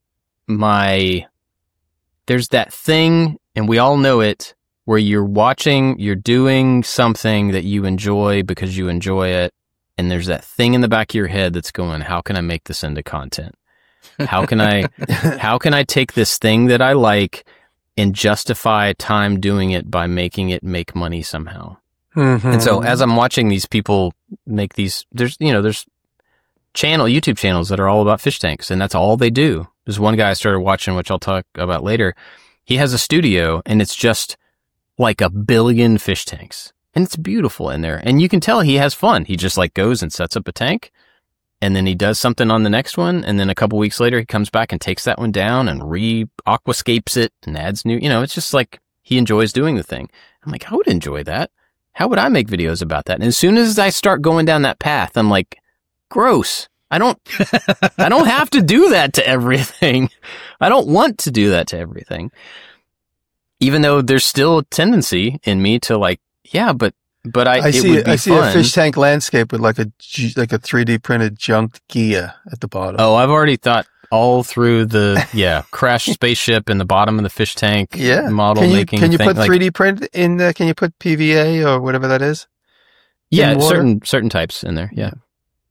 there's that thing, and we all know it, where you're doing something that you enjoy because you enjoy it. And there's that thing in the back of your head that's going, how can I make this into content? How can I take this thing that I like and justify time doing it by making it make money somehow? Mm-hmm. And so as I'm watching these people make these, there's YouTube channels that are all about fish tanks, and that's all they do. There's one guy I started watching, which I'll talk about later. He has a studio, and it's just like 1 billion fish tanks, and it's beautiful in there. And you can tell he has fun. He just like goes and sets up a tank, and then he does something on the next one. And then a couple weeks later, he comes back and takes that one down and aquascapes it and adds new, it's just like he enjoys doing the thing. I'm like, I would enjoy that. How would I make videos about that? And as soon as I start going down that path, I'm like, gross. I don't have to do that to everything. I don't want to do that to everything. Even though there's still a tendency in me to like, yeah, but I it see would be a fun. fish tank landscape with like a 3D printed junked Gia at the bottom. Oh, I've already thought all through the crashed spaceship in the bottom of the fish tank model making. Can you thing. put 3D print in there? Can you put PVA or whatever that is? Yeah, in water? certain types in there. Yeah.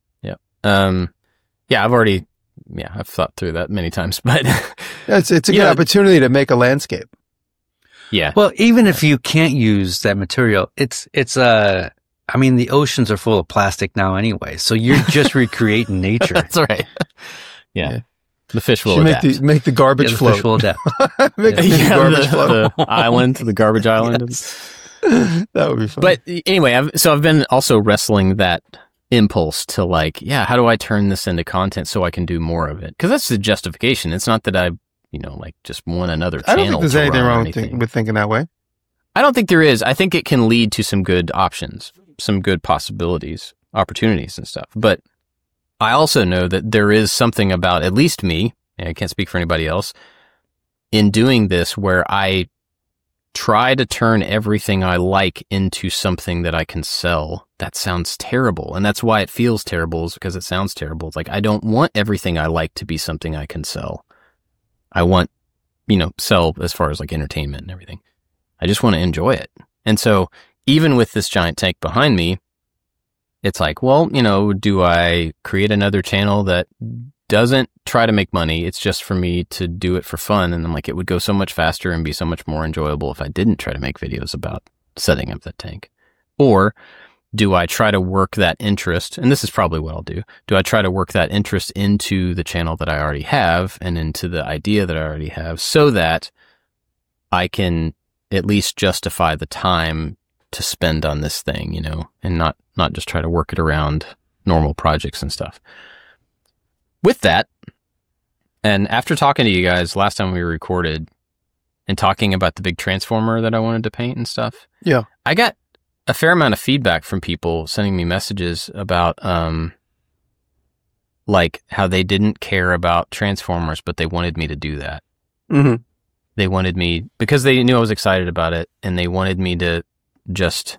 I've thought through that many times, but It's a good opportunity to make a landscape. yeah. Well, even if you can't use that material, the oceans are full of plastic now anyway, so you're just recreating nature. That's right. Yeah. The fish will Should adapt. make the garbage The float. fish will adapt. Make the mini garbage float. the island, the garbage island. That would be fun. But anyway, I've been also wrestling that impulse to like, how do I turn this into content so I can do more of it? Because that's the justification. It's not that I, just want another I channel. don't think there's to anything run or wrong anything. with thinking that way. I don't think there is. I think it can lead to some good options, some good possibilities, opportunities and stuff. But I also know that there is something about, at least me, and I can't speak for anybody else, in doing this where I try to turn everything I like into something that I can sell. That sounds terrible. And that's why it feels terrible, is because it sounds terrible. It's like, I don't want everything I like to be something I can sell. I want, sell as far as like entertainment and everything. I just want to enjoy it. And so even with this giant tank behind me, it's like, well, do I create another channel that doesn't try to make money? It's just for me to do it for fun. And I'm like, it would go so much faster and be so much more enjoyable if I didn't try to make videos about setting up that tank. Or do I try to work that interest, and this is probably what I'll do, do I try to work that interest into the channel that I already have and into the idea that I already have so that I can at least justify the time to spend on this thing, you know, and not just try to work it around normal projects and stuff. With that, and after talking to you guys last time we recorded and talking about the big transformer that I wanted to paint and stuff, Yeah. I got a fair amount of feedback from people sending me messages about like how they didn't care about transformers, but they wanted me to do that. Mm-hmm. They wanted me, because they knew I was excited about it, and they wanted me to just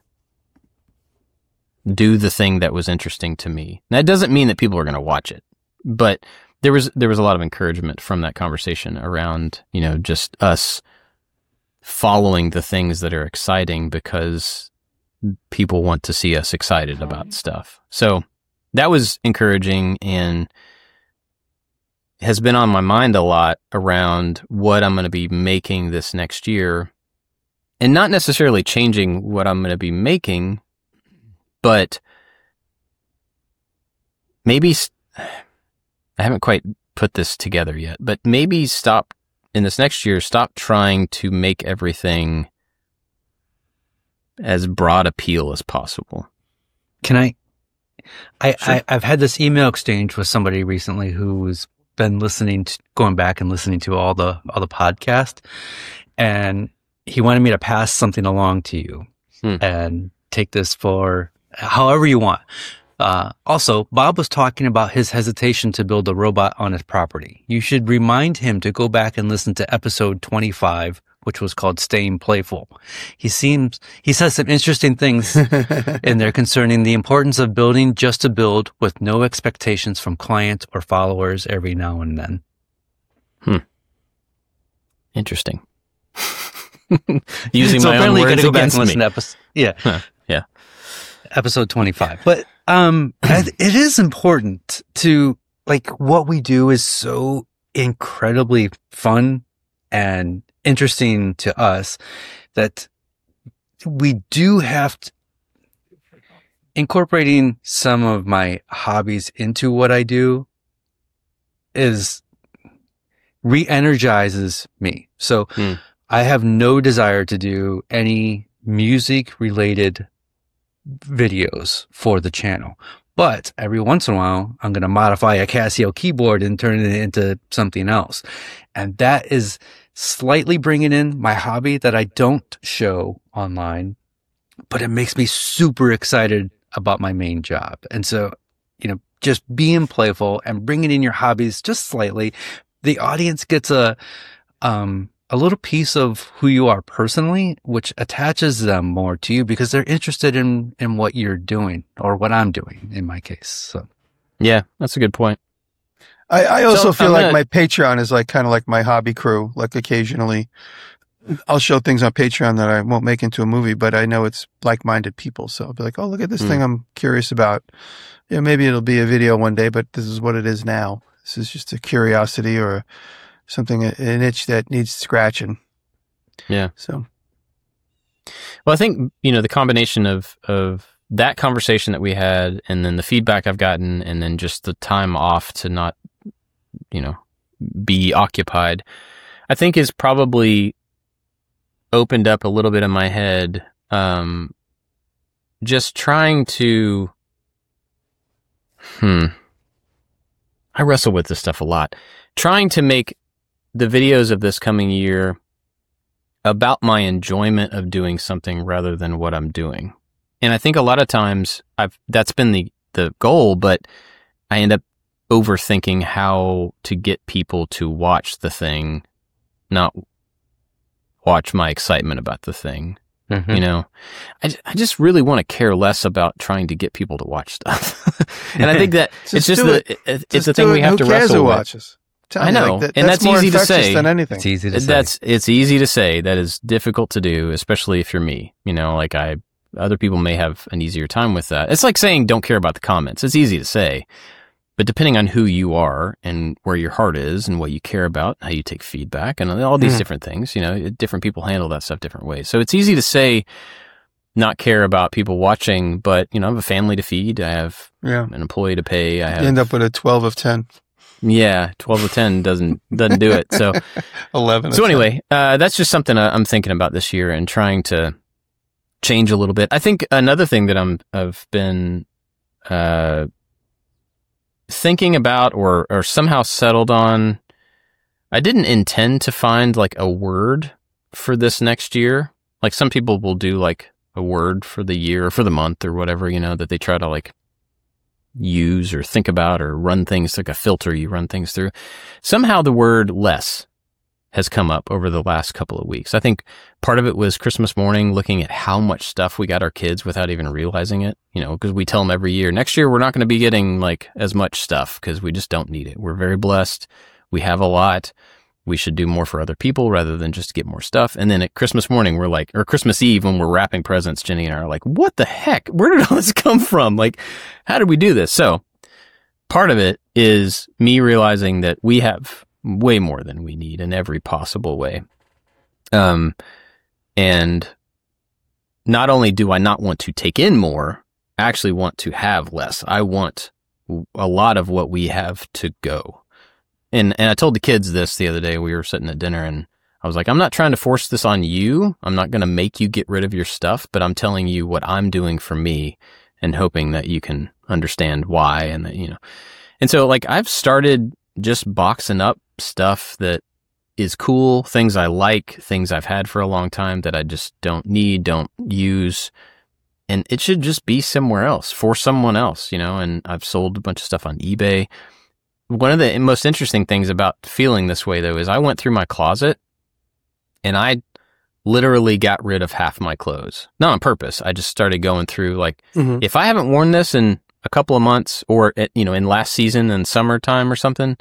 do the thing that was interesting to me. That doesn't mean that people are going to watch it, but there was a lot of encouragement from that conversation around, you know, just us following the things that are exciting because people want to see us excited about stuff. So that was encouraging and has been on my mind a lot around what I'm going to be making this next year, and not necessarily changing what I'm going to be making, but maybe I haven't quite put this together yet, but maybe stop in this next year, stop trying to make everything as broad appeal as possible. Can Sure. I've had this email exchange with somebody recently who's been going back and listening to all the podcast, and he wanted me to pass something along to you and take this for however you want. Also, Bob was talking about his hesitation to build a robot on his property. You should remind him to go back and listen to episode 25, which was called Staying Playful. He says some interesting things in there concerning the importance of building just to build with no expectations from clients or followers every now and then. Interesting. Using So my own apparently you words gotta go back against and listen me. to episode, Yeah. episode 25. But it is important to, like, what we do is so incredibly fun and interesting to us that we do have to, incorporating some of my hobbies into what I do is re-energizes me. So I have no desire to do any music related videos for the channel, but every once in a while I'm going to modify a Casio keyboard and turn it into something else. And that is slightly bringing in my hobby that I don't show online, but it makes me super excited about my main job. And so, you know, just being playful and bringing in your hobbies just slightly, the audience gets a little piece of who you are personally, which attaches them more to you because they're interested in what you're doing, or what I'm doing in my case. So, Yeah, that's a good point. I also So, feel I'm like gonna- my Patreon is like kind of like my hobby crew. Like occasionally I'll show things on Patreon that I won't make into a movie, but I know it's like-minded people. So I'll be like, oh, look at this thing I'm curious about. Yeah, maybe it'll be a video one day, but this is what it is now. This is just a curiosity or something, an itch that needs scratching. Yeah. So, Well, I think, you know, the combination of that conversation that we had, and then the feedback I've gotten, and then just the time off to not, you know, be occupied, I think is probably opened up a little bit in my head. Just trying to, I wrestle with this stuff a lot. Trying to make the videos of this coming year about my enjoyment of doing something rather than what I'm doing. And I think a lot of times that's been the goal, but I end up overthinking how to get people to watch the thing, not watch my excitement about the thing. Mm-hmm. You know, I just really want to care less about trying to get people to watch stuff. And I think that it's just it's a thing we have to wrestle with. Watches? Tell I me, know, like, and that's more easy to infectious say. than anything. It's easy to say. It's easy to say. That is difficult to do, especially if you're me. You know, like other people may have an easier time with that. It's like saying don't care about the comments. It's easy to say, but depending on who you are and where your heart is and what you care about, how you take feedback and all these different things, you know, different people handle that stuff different ways. So it's easy to say, not care about people watching, but I have a family to feed. I have an employee to pay. You end up with a 12 of 10. Yeah, 12 of 10 doesn't do it. So 11. So anyway, that's just something I'm thinking about this year and trying to change a little bit. I think another thing that I've been thinking about or somehow settled on. I didn't intend to find like a word for this next year. Like some people will do like a word for the year or for the month or whatever, that they try to like use or think about or run things like a filter you run things through. Somehow the word less has come up over the last couple of weeks. I think part of it was Christmas morning, looking at how much stuff we got our kids without even realizing it, because we tell them every year, next year, we're not going to be getting like as much stuff because we just don't need it. We're very blessed. We have a lot. We should do more for other people rather than just get more stuff. And then at Christmas morning, we're like, or Christmas Eve when we're wrapping presents, Jenny and I are like, what the heck? Where did all this come from? Like, how did we do this? So part of it is me realizing that we have way more than we need in every possible way. And not only do I not want to take in more, I actually want to have less. I want a lot of what we have to go. And I told the kids this the other day. We were sitting at dinner and I was like, I'm not trying to force this on you. I'm not going to make you get rid of your stuff, but I'm telling you what I'm doing for me and hoping that you can understand why. And that, and so like I've started just boxing up stuff that is cool, things I like, things I've had for a long time that I just don't need, don't use. And it should just be somewhere else for someone else, and I've sold a bunch of stuff on eBay. One of the most interesting things about feeling this way, though, is I went through my closet and I literally got rid of half my clothes. Not on purpose. I just started going through like, if I haven't worn this in a couple of months or, in last season in summertime or something,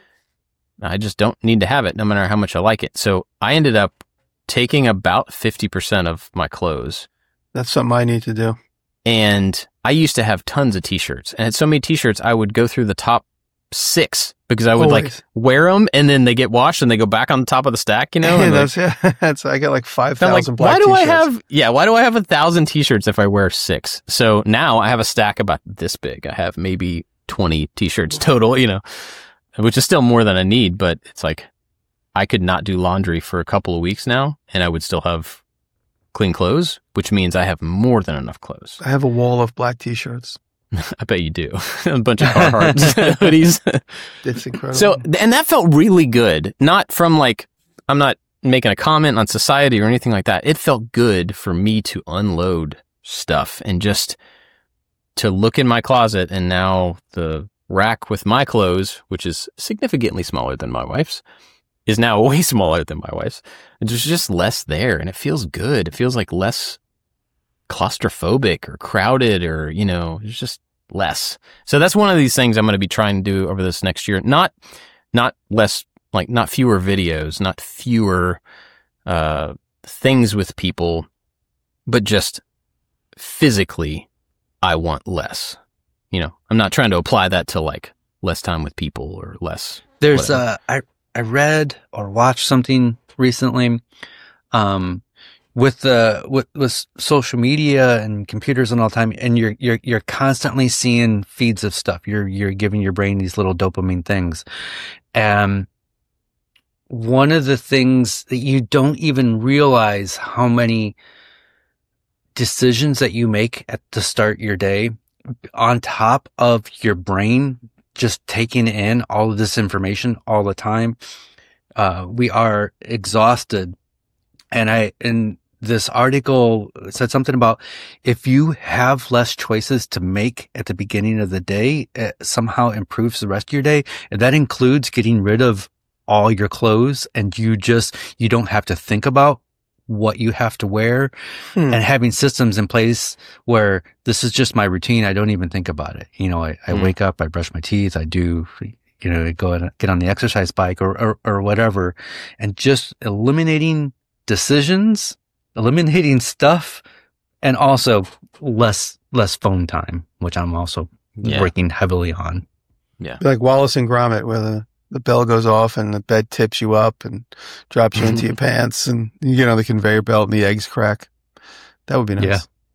I just don't need to have it no matter how much I like it. So I ended up taking about 50% of my clothes. That's something I need to do. And I used to have tons of t-shirts and I had so many t-shirts, I would go through the top 6 because I would like wear them and then they get washed and they go back on the top of the stack, And I got like 5,000 black t-shirts. Why do I have 1,000 t-shirts if I wear 6? So now I have a stack about this big. I have maybe 20 t-shirts total, which is still more than I need, but it's like I could not do laundry for a couple of weeks now and I would still have clean clothes, which means I have more than enough clothes. I have a wall of black t-shirts. I bet you do. A bunch of Carhartt hoodies. It's incredible. So, and that felt really good. Not from like, I'm not making a comment on society or anything like that. It felt good for me to unload stuff and just to look in my closet, and now the rack with my clothes, which is significantly smaller than my wife's, is now way smaller than my wife's. There's just less there and it feels good. It feels like less claustrophobic or crowded or, there's just less. So that's one of these things I'm going to be trying to do over this next year. Not less, like not fewer videos, not fewer things with people, but just physically, I want less. I'm not trying to apply that to like less time with people or less. There's I read or watched something recently, with social media and computers and all the time, and you're constantly seeing feeds of stuff. You're giving your brain these little dopamine things. One of the things that you don't even realize how many decisions that you make at the start of your day on top of your brain just taking in all of this information all the time. We are exhausted. And this article said something about if you have less choices to make at the beginning of the day, it somehow improves the rest of your day. And that includes getting rid of all your clothes, and you don't have to think about what you have to wear, and having systems in place where this is just my routine. I don't even think about it. I wake up, I brush my teeth, I do, go and get on the exercise bike or whatever, and just eliminating decisions, eliminating stuff, and also less phone time, which I'm also working heavily on. Yeah. Like Wallace and Gromit, where the bell goes off and the bed tips you up and drops you into your pants, and the conveyor belt and the eggs crack. That would be nice.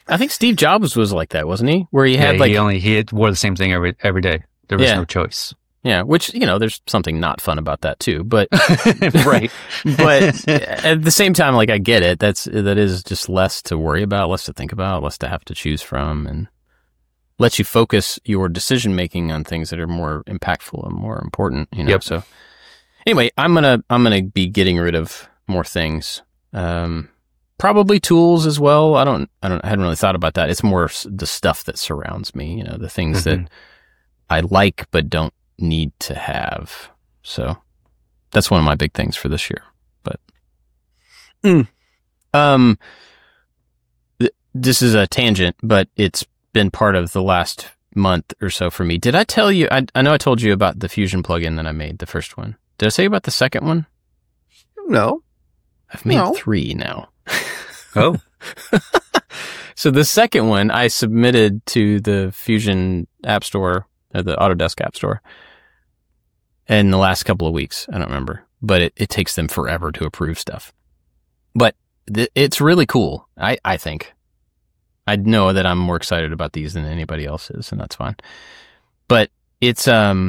I think Steve Jobs was like that, wasn't he? Where he had he wore the same thing every day. There was no choice. Yeah, which, there's something not fun about that too, but right. But at the same time, like, I get it. That is just less to worry about, less to think about, less to have to choose from, and lets you focus your decision making on things that are more impactful and more important, Yep. So anyway, I'm gonna be getting rid of more things. Probably tools as well. I hadn't really thought about that. It's more the stuff that surrounds me, the things that I like but don't need to have. So that's one of my big things for this year. But this is a tangent, but it's been part of the last month or so for me. Did I tell you? I know I told you about the Fusion plugin that I made, the first one. Did I say about the second one? No. I've made 3 now. Oh. So the second one I submitted to the Fusion App Store, the Autodesk App Store, in the last couple of weeks. I don't remember, but it takes them forever to approve stuff. But it's really cool. I think. I know that I'm more excited about these than anybody else is, and that's fine. But it's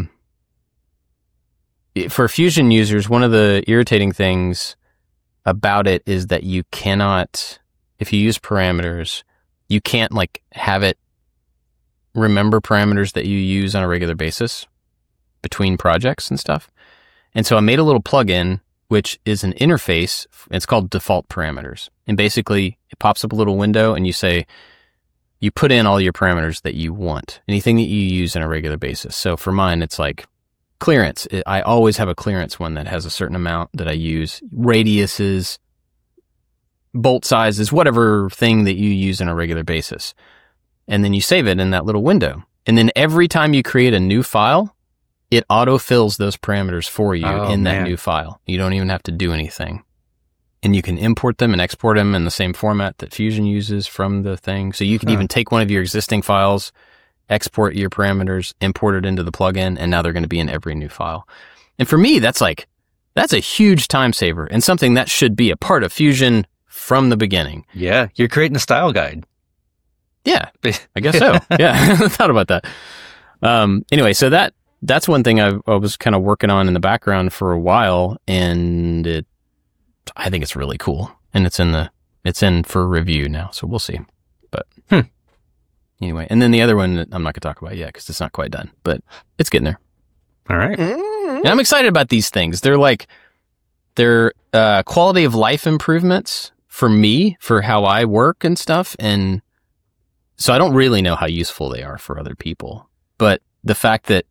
for Fusion users, one of the irritating things about it is that you cannot, if you use parameters, you can't like have it remember parameters that you use on a regular basis between projects and stuff. And so I made a little plugin, which is an interface. It's called default parameters. And basically it pops up a little window and you put in all your parameters that you want, anything that you use on a regular basis. So for mine, it's like clearance. I always have a clearance one that has a certain amount that I use. Radiuses, bolt sizes, whatever thing that you use on a regular basis. And then you save it in that little window. And then every time you create a new file, it auto-fills those parameters for you that new file. You don't even have to do anything. And you can import them and export them in the same format that Fusion uses from the thing. So you can even take one of your existing files, export your parameters, import it into the plugin, and now they're going to be in every new file. And for me, that's a huge time saver and something that should be a part of Fusion from the beginning. Yeah, you're creating a style guide. Yeah, I guess so. Yeah, I thought about that. Anyway, so that's one thing I was kind of working on in the background for a while, and I think it's really cool, and it's in for review now, so we'll see. But anyway, and then the other one that I'm not going to talk about yet because it's not quite done, but it's getting there. All right. And I'm excited about these things. They're quality of life improvements for me, for how I work and stuff, and so I don't really know how useful they are for other people. But the fact that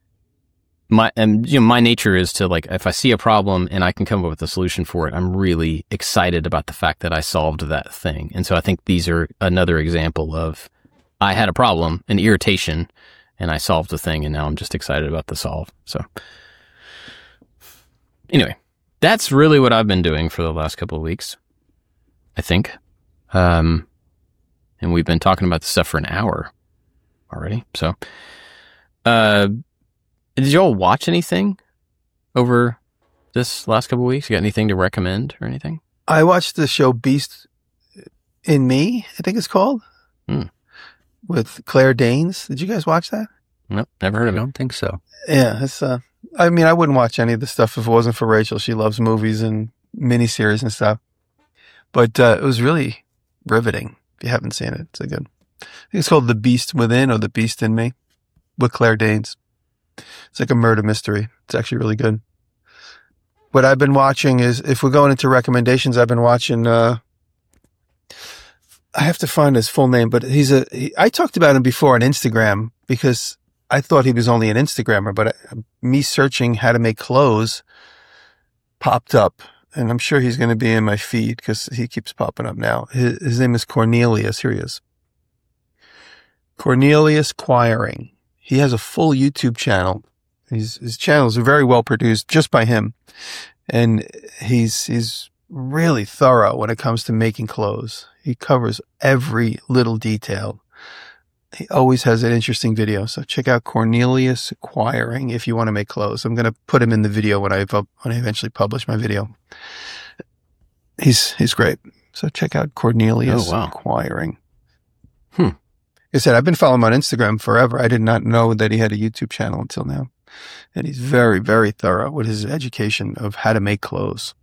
my nature is to, like, if I see a problem and I can come up with a solution for it, I'm really excited about the fact that I solved that thing. And so I think these are another example of I had a problem, an irritation, and I solved the thing, and now I'm just excited about the solve. So anyway, that's really what I've been doing for the last couple of weeks, I think. And we've been talking about this stuff for an hour already. So, did y'all watch anything over this last couple of weeks? You got anything to recommend or anything? I watched the show Beast in Me, I think it's called, with Claire Danes. Did you guys watch that? Nope, never heard of it. I don't think so. Yeah, it's. I mean, I wouldn't watch any of the stuff if it wasn't for Rachel. She loves movies and miniseries and stuff. But it was really riveting. If you haven't seen it, it's a good. I think it's called The Beast Within or The Beast in Me with Claire Danes. It's like a murder mystery. It's actually really good. What I've been watching is, if we're going into recommendations, I've been watching, I have to find his full name, but I talked about him before on Instagram because I thought he was only an Instagrammer, but me searching how to make clothes popped up. And I'm sure he's going to be in my feed because he keeps popping up now. His name is Cornelius. Here he is. Cornelius Quiring. He has a full YouTube channel. His channels are very well produced just by him. And he's really thorough when it comes to making clothes. He covers every little detail. He always has an interesting video. So check out Cornelius Quiring if you want to make clothes. I'm going to put him in the video when I eventually publish my video. He's great. So check out Cornelius Quiring. Like I said, I've been following him on Instagram forever. I did not know that he had a YouTube channel until now. And he's very, very thorough with his education of how to make clothes.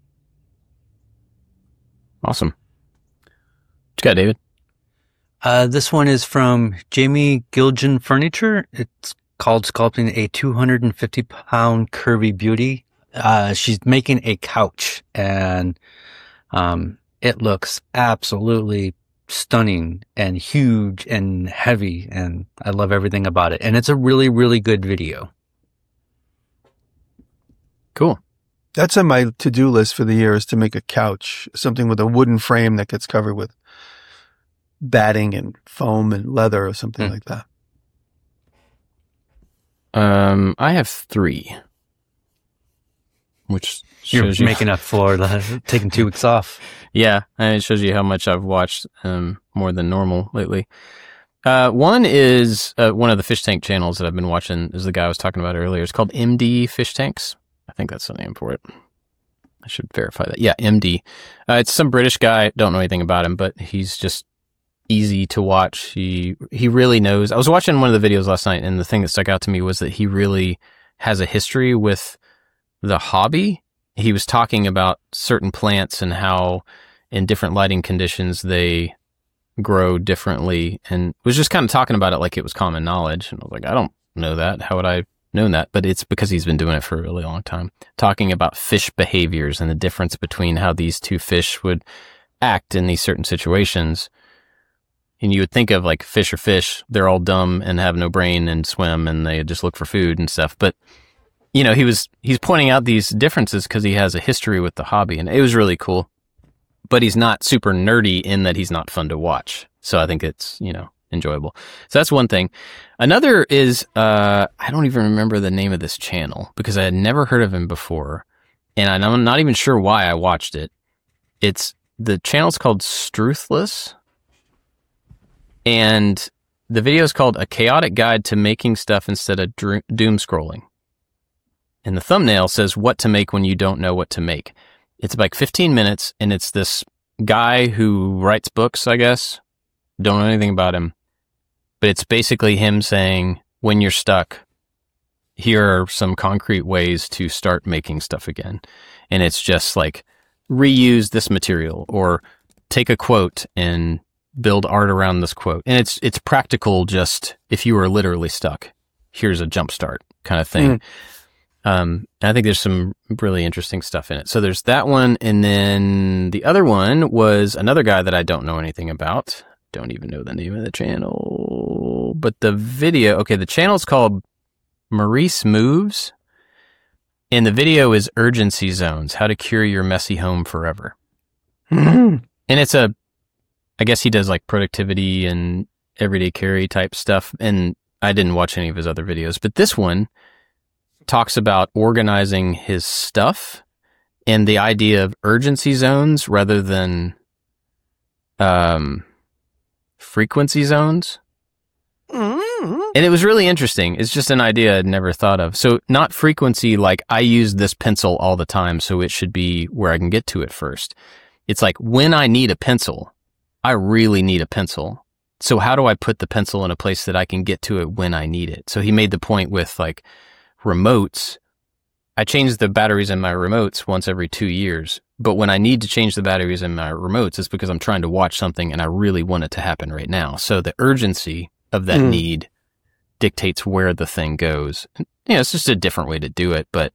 Awesome. What you got, David? This one is from Jamie Gilgen Furniture. It's called Sculpting a 250-pound Curvy Beauty. She's making a couch, and it looks absolutely stunning and huge and heavy, and I love everything about it. And it's a really, really good video. Cool. That's on my to-do list for the year, is to make a couch, something with a wooden frame that gets covered with batting and foam and leather or something like that. I have 3, which shows You're making up for taking 2 weeks off. Yeah, and it shows you how much I've watched more than normal lately. One is one of the fish tank channels that I've been watching, is the guy I was talking about earlier. It's called MD Fish Tanks. I think that's the name for it. I should verify that. Yeah, MD. It's some British guy. Don't know anything about him, but he's just easy to watch. He really knows. I was watching one of the videos last night, and the thing that stuck out to me was that he really has a history with the hobby. He was talking about certain plants and how in different lighting conditions they grow differently, and was just kind of talking about it like it was common knowledge. And I was like, I don't know that. How would I known that? But it's because he's been doing it for a really long time. Talking about fish behaviors and the difference between how these two fish would act in these certain situations. And you would think of like fish are fish. They're all dumb and have no brain and swim and they just look for food and stuff. But, you know, he's pointing out these differences because he has a history with the hobby, and it was really cool. But he's not super nerdy in that he's not fun to watch. So I think it's, you know, enjoyable. So that's one thing. Another is, I don't even remember the name of this channel because I had never heard of him before. And I'm not even sure why I watched it. The channel's called Struthless. And the video is called A Chaotic Guide to Making Stuff Instead of Doom Scrolling. And the thumbnail says what to make when you don't know what to make. It's like 15 minutes, and it's this guy who writes books, I guess. Don't know anything about him. But it's basically him saying, when you're stuck, here are some concrete ways to start making stuff again. And it's just like, reuse this material, or take a quote and build art around this quote. And it's practical, just if you were literally stuck, here's a jump start kind of thing. I think there's some really interesting stuff in it. So there's that one. And then the other one was another guy that I don't know anything about. Don't even know the name of the channel. But the video, okay, the channel's called Maurice Moves. And the video is Urgency Zones, How to Cure Your Messy Home Forever. And it's I guess he does like productivity and everyday carry type stuff. And I didn't watch any of his other videos, but this one talks about organizing his stuff and the idea of urgency zones rather than frequency zones. And it was really interesting. It's just an idea I'd never thought of. So not frequency like I use this pencil all the time, so it should be where I can get to it first. It's like when I need a pencil, I really need a pencil. So how do I put the pencil in a place that I can get to it when I need it? So he made the point with like remotes. I change the batteries in my remotes once every 2 years. But when I need to change the batteries in my remotes, it's because I'm trying to watch something and I really want it to happen right now. So the urgency of that need dictates where the thing goes. You know, it's just a different way to do it. But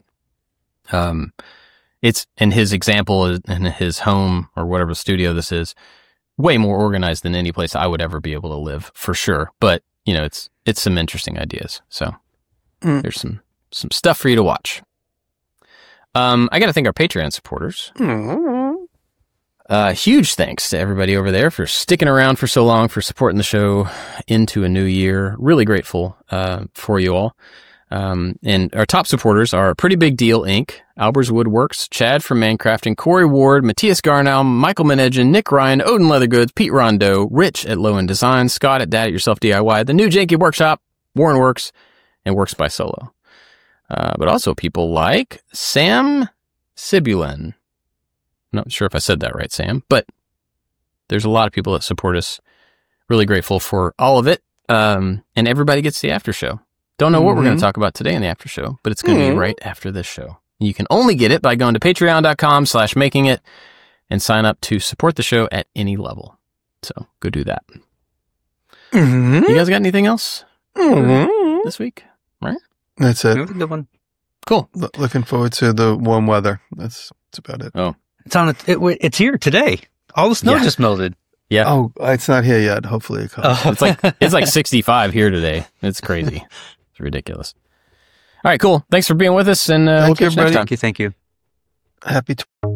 it's, in his example, in his home or whatever studio this is, way more organized than any place I would ever be able to live, for sure. But, you know, it's some interesting ideas. So there's some stuff for you to watch. I got to thank our Patreon supporters. Huge thanks to everybody over there for sticking around for so long, for supporting the show into a new year. Really grateful for you all. And our top supporters are Pretty Big Deal Inc., Albers Woodworks, Chad from Mancrafting, Corey Ward, Matthias Garnow, Michael Menedgen, Nick Ryan, Odin Leathergoods, Pete Rondeau, Rich at Low End Design, Scott at Dad It Yourself DIY, The New Janky Workshop, Warren Works, and Works by Solo. But also people like Sam Sibulin. I'm not sure if I said that right, Sam, but there's a lot of people that support us Really grateful for all of it. And everybody gets the after show. Don't know what we're going to talk about today in the after show, but it's going to be right after this show. You can only get it by going to patreon.com/makingit and sign up to support the show at any level. So go do that. You guys got anything else this week? Right? That's it. Good one. Cool. Looking forward to the warm weather. That's about it. Oh, It's here today. All the snow just melted. yeah. Oh, it's not here yet. Hopefully it comes. It's like 65 here today. It's crazy. It's ridiculous. All right, cool. Thanks for being with us, and we'll catch you next time. Thank you. Happy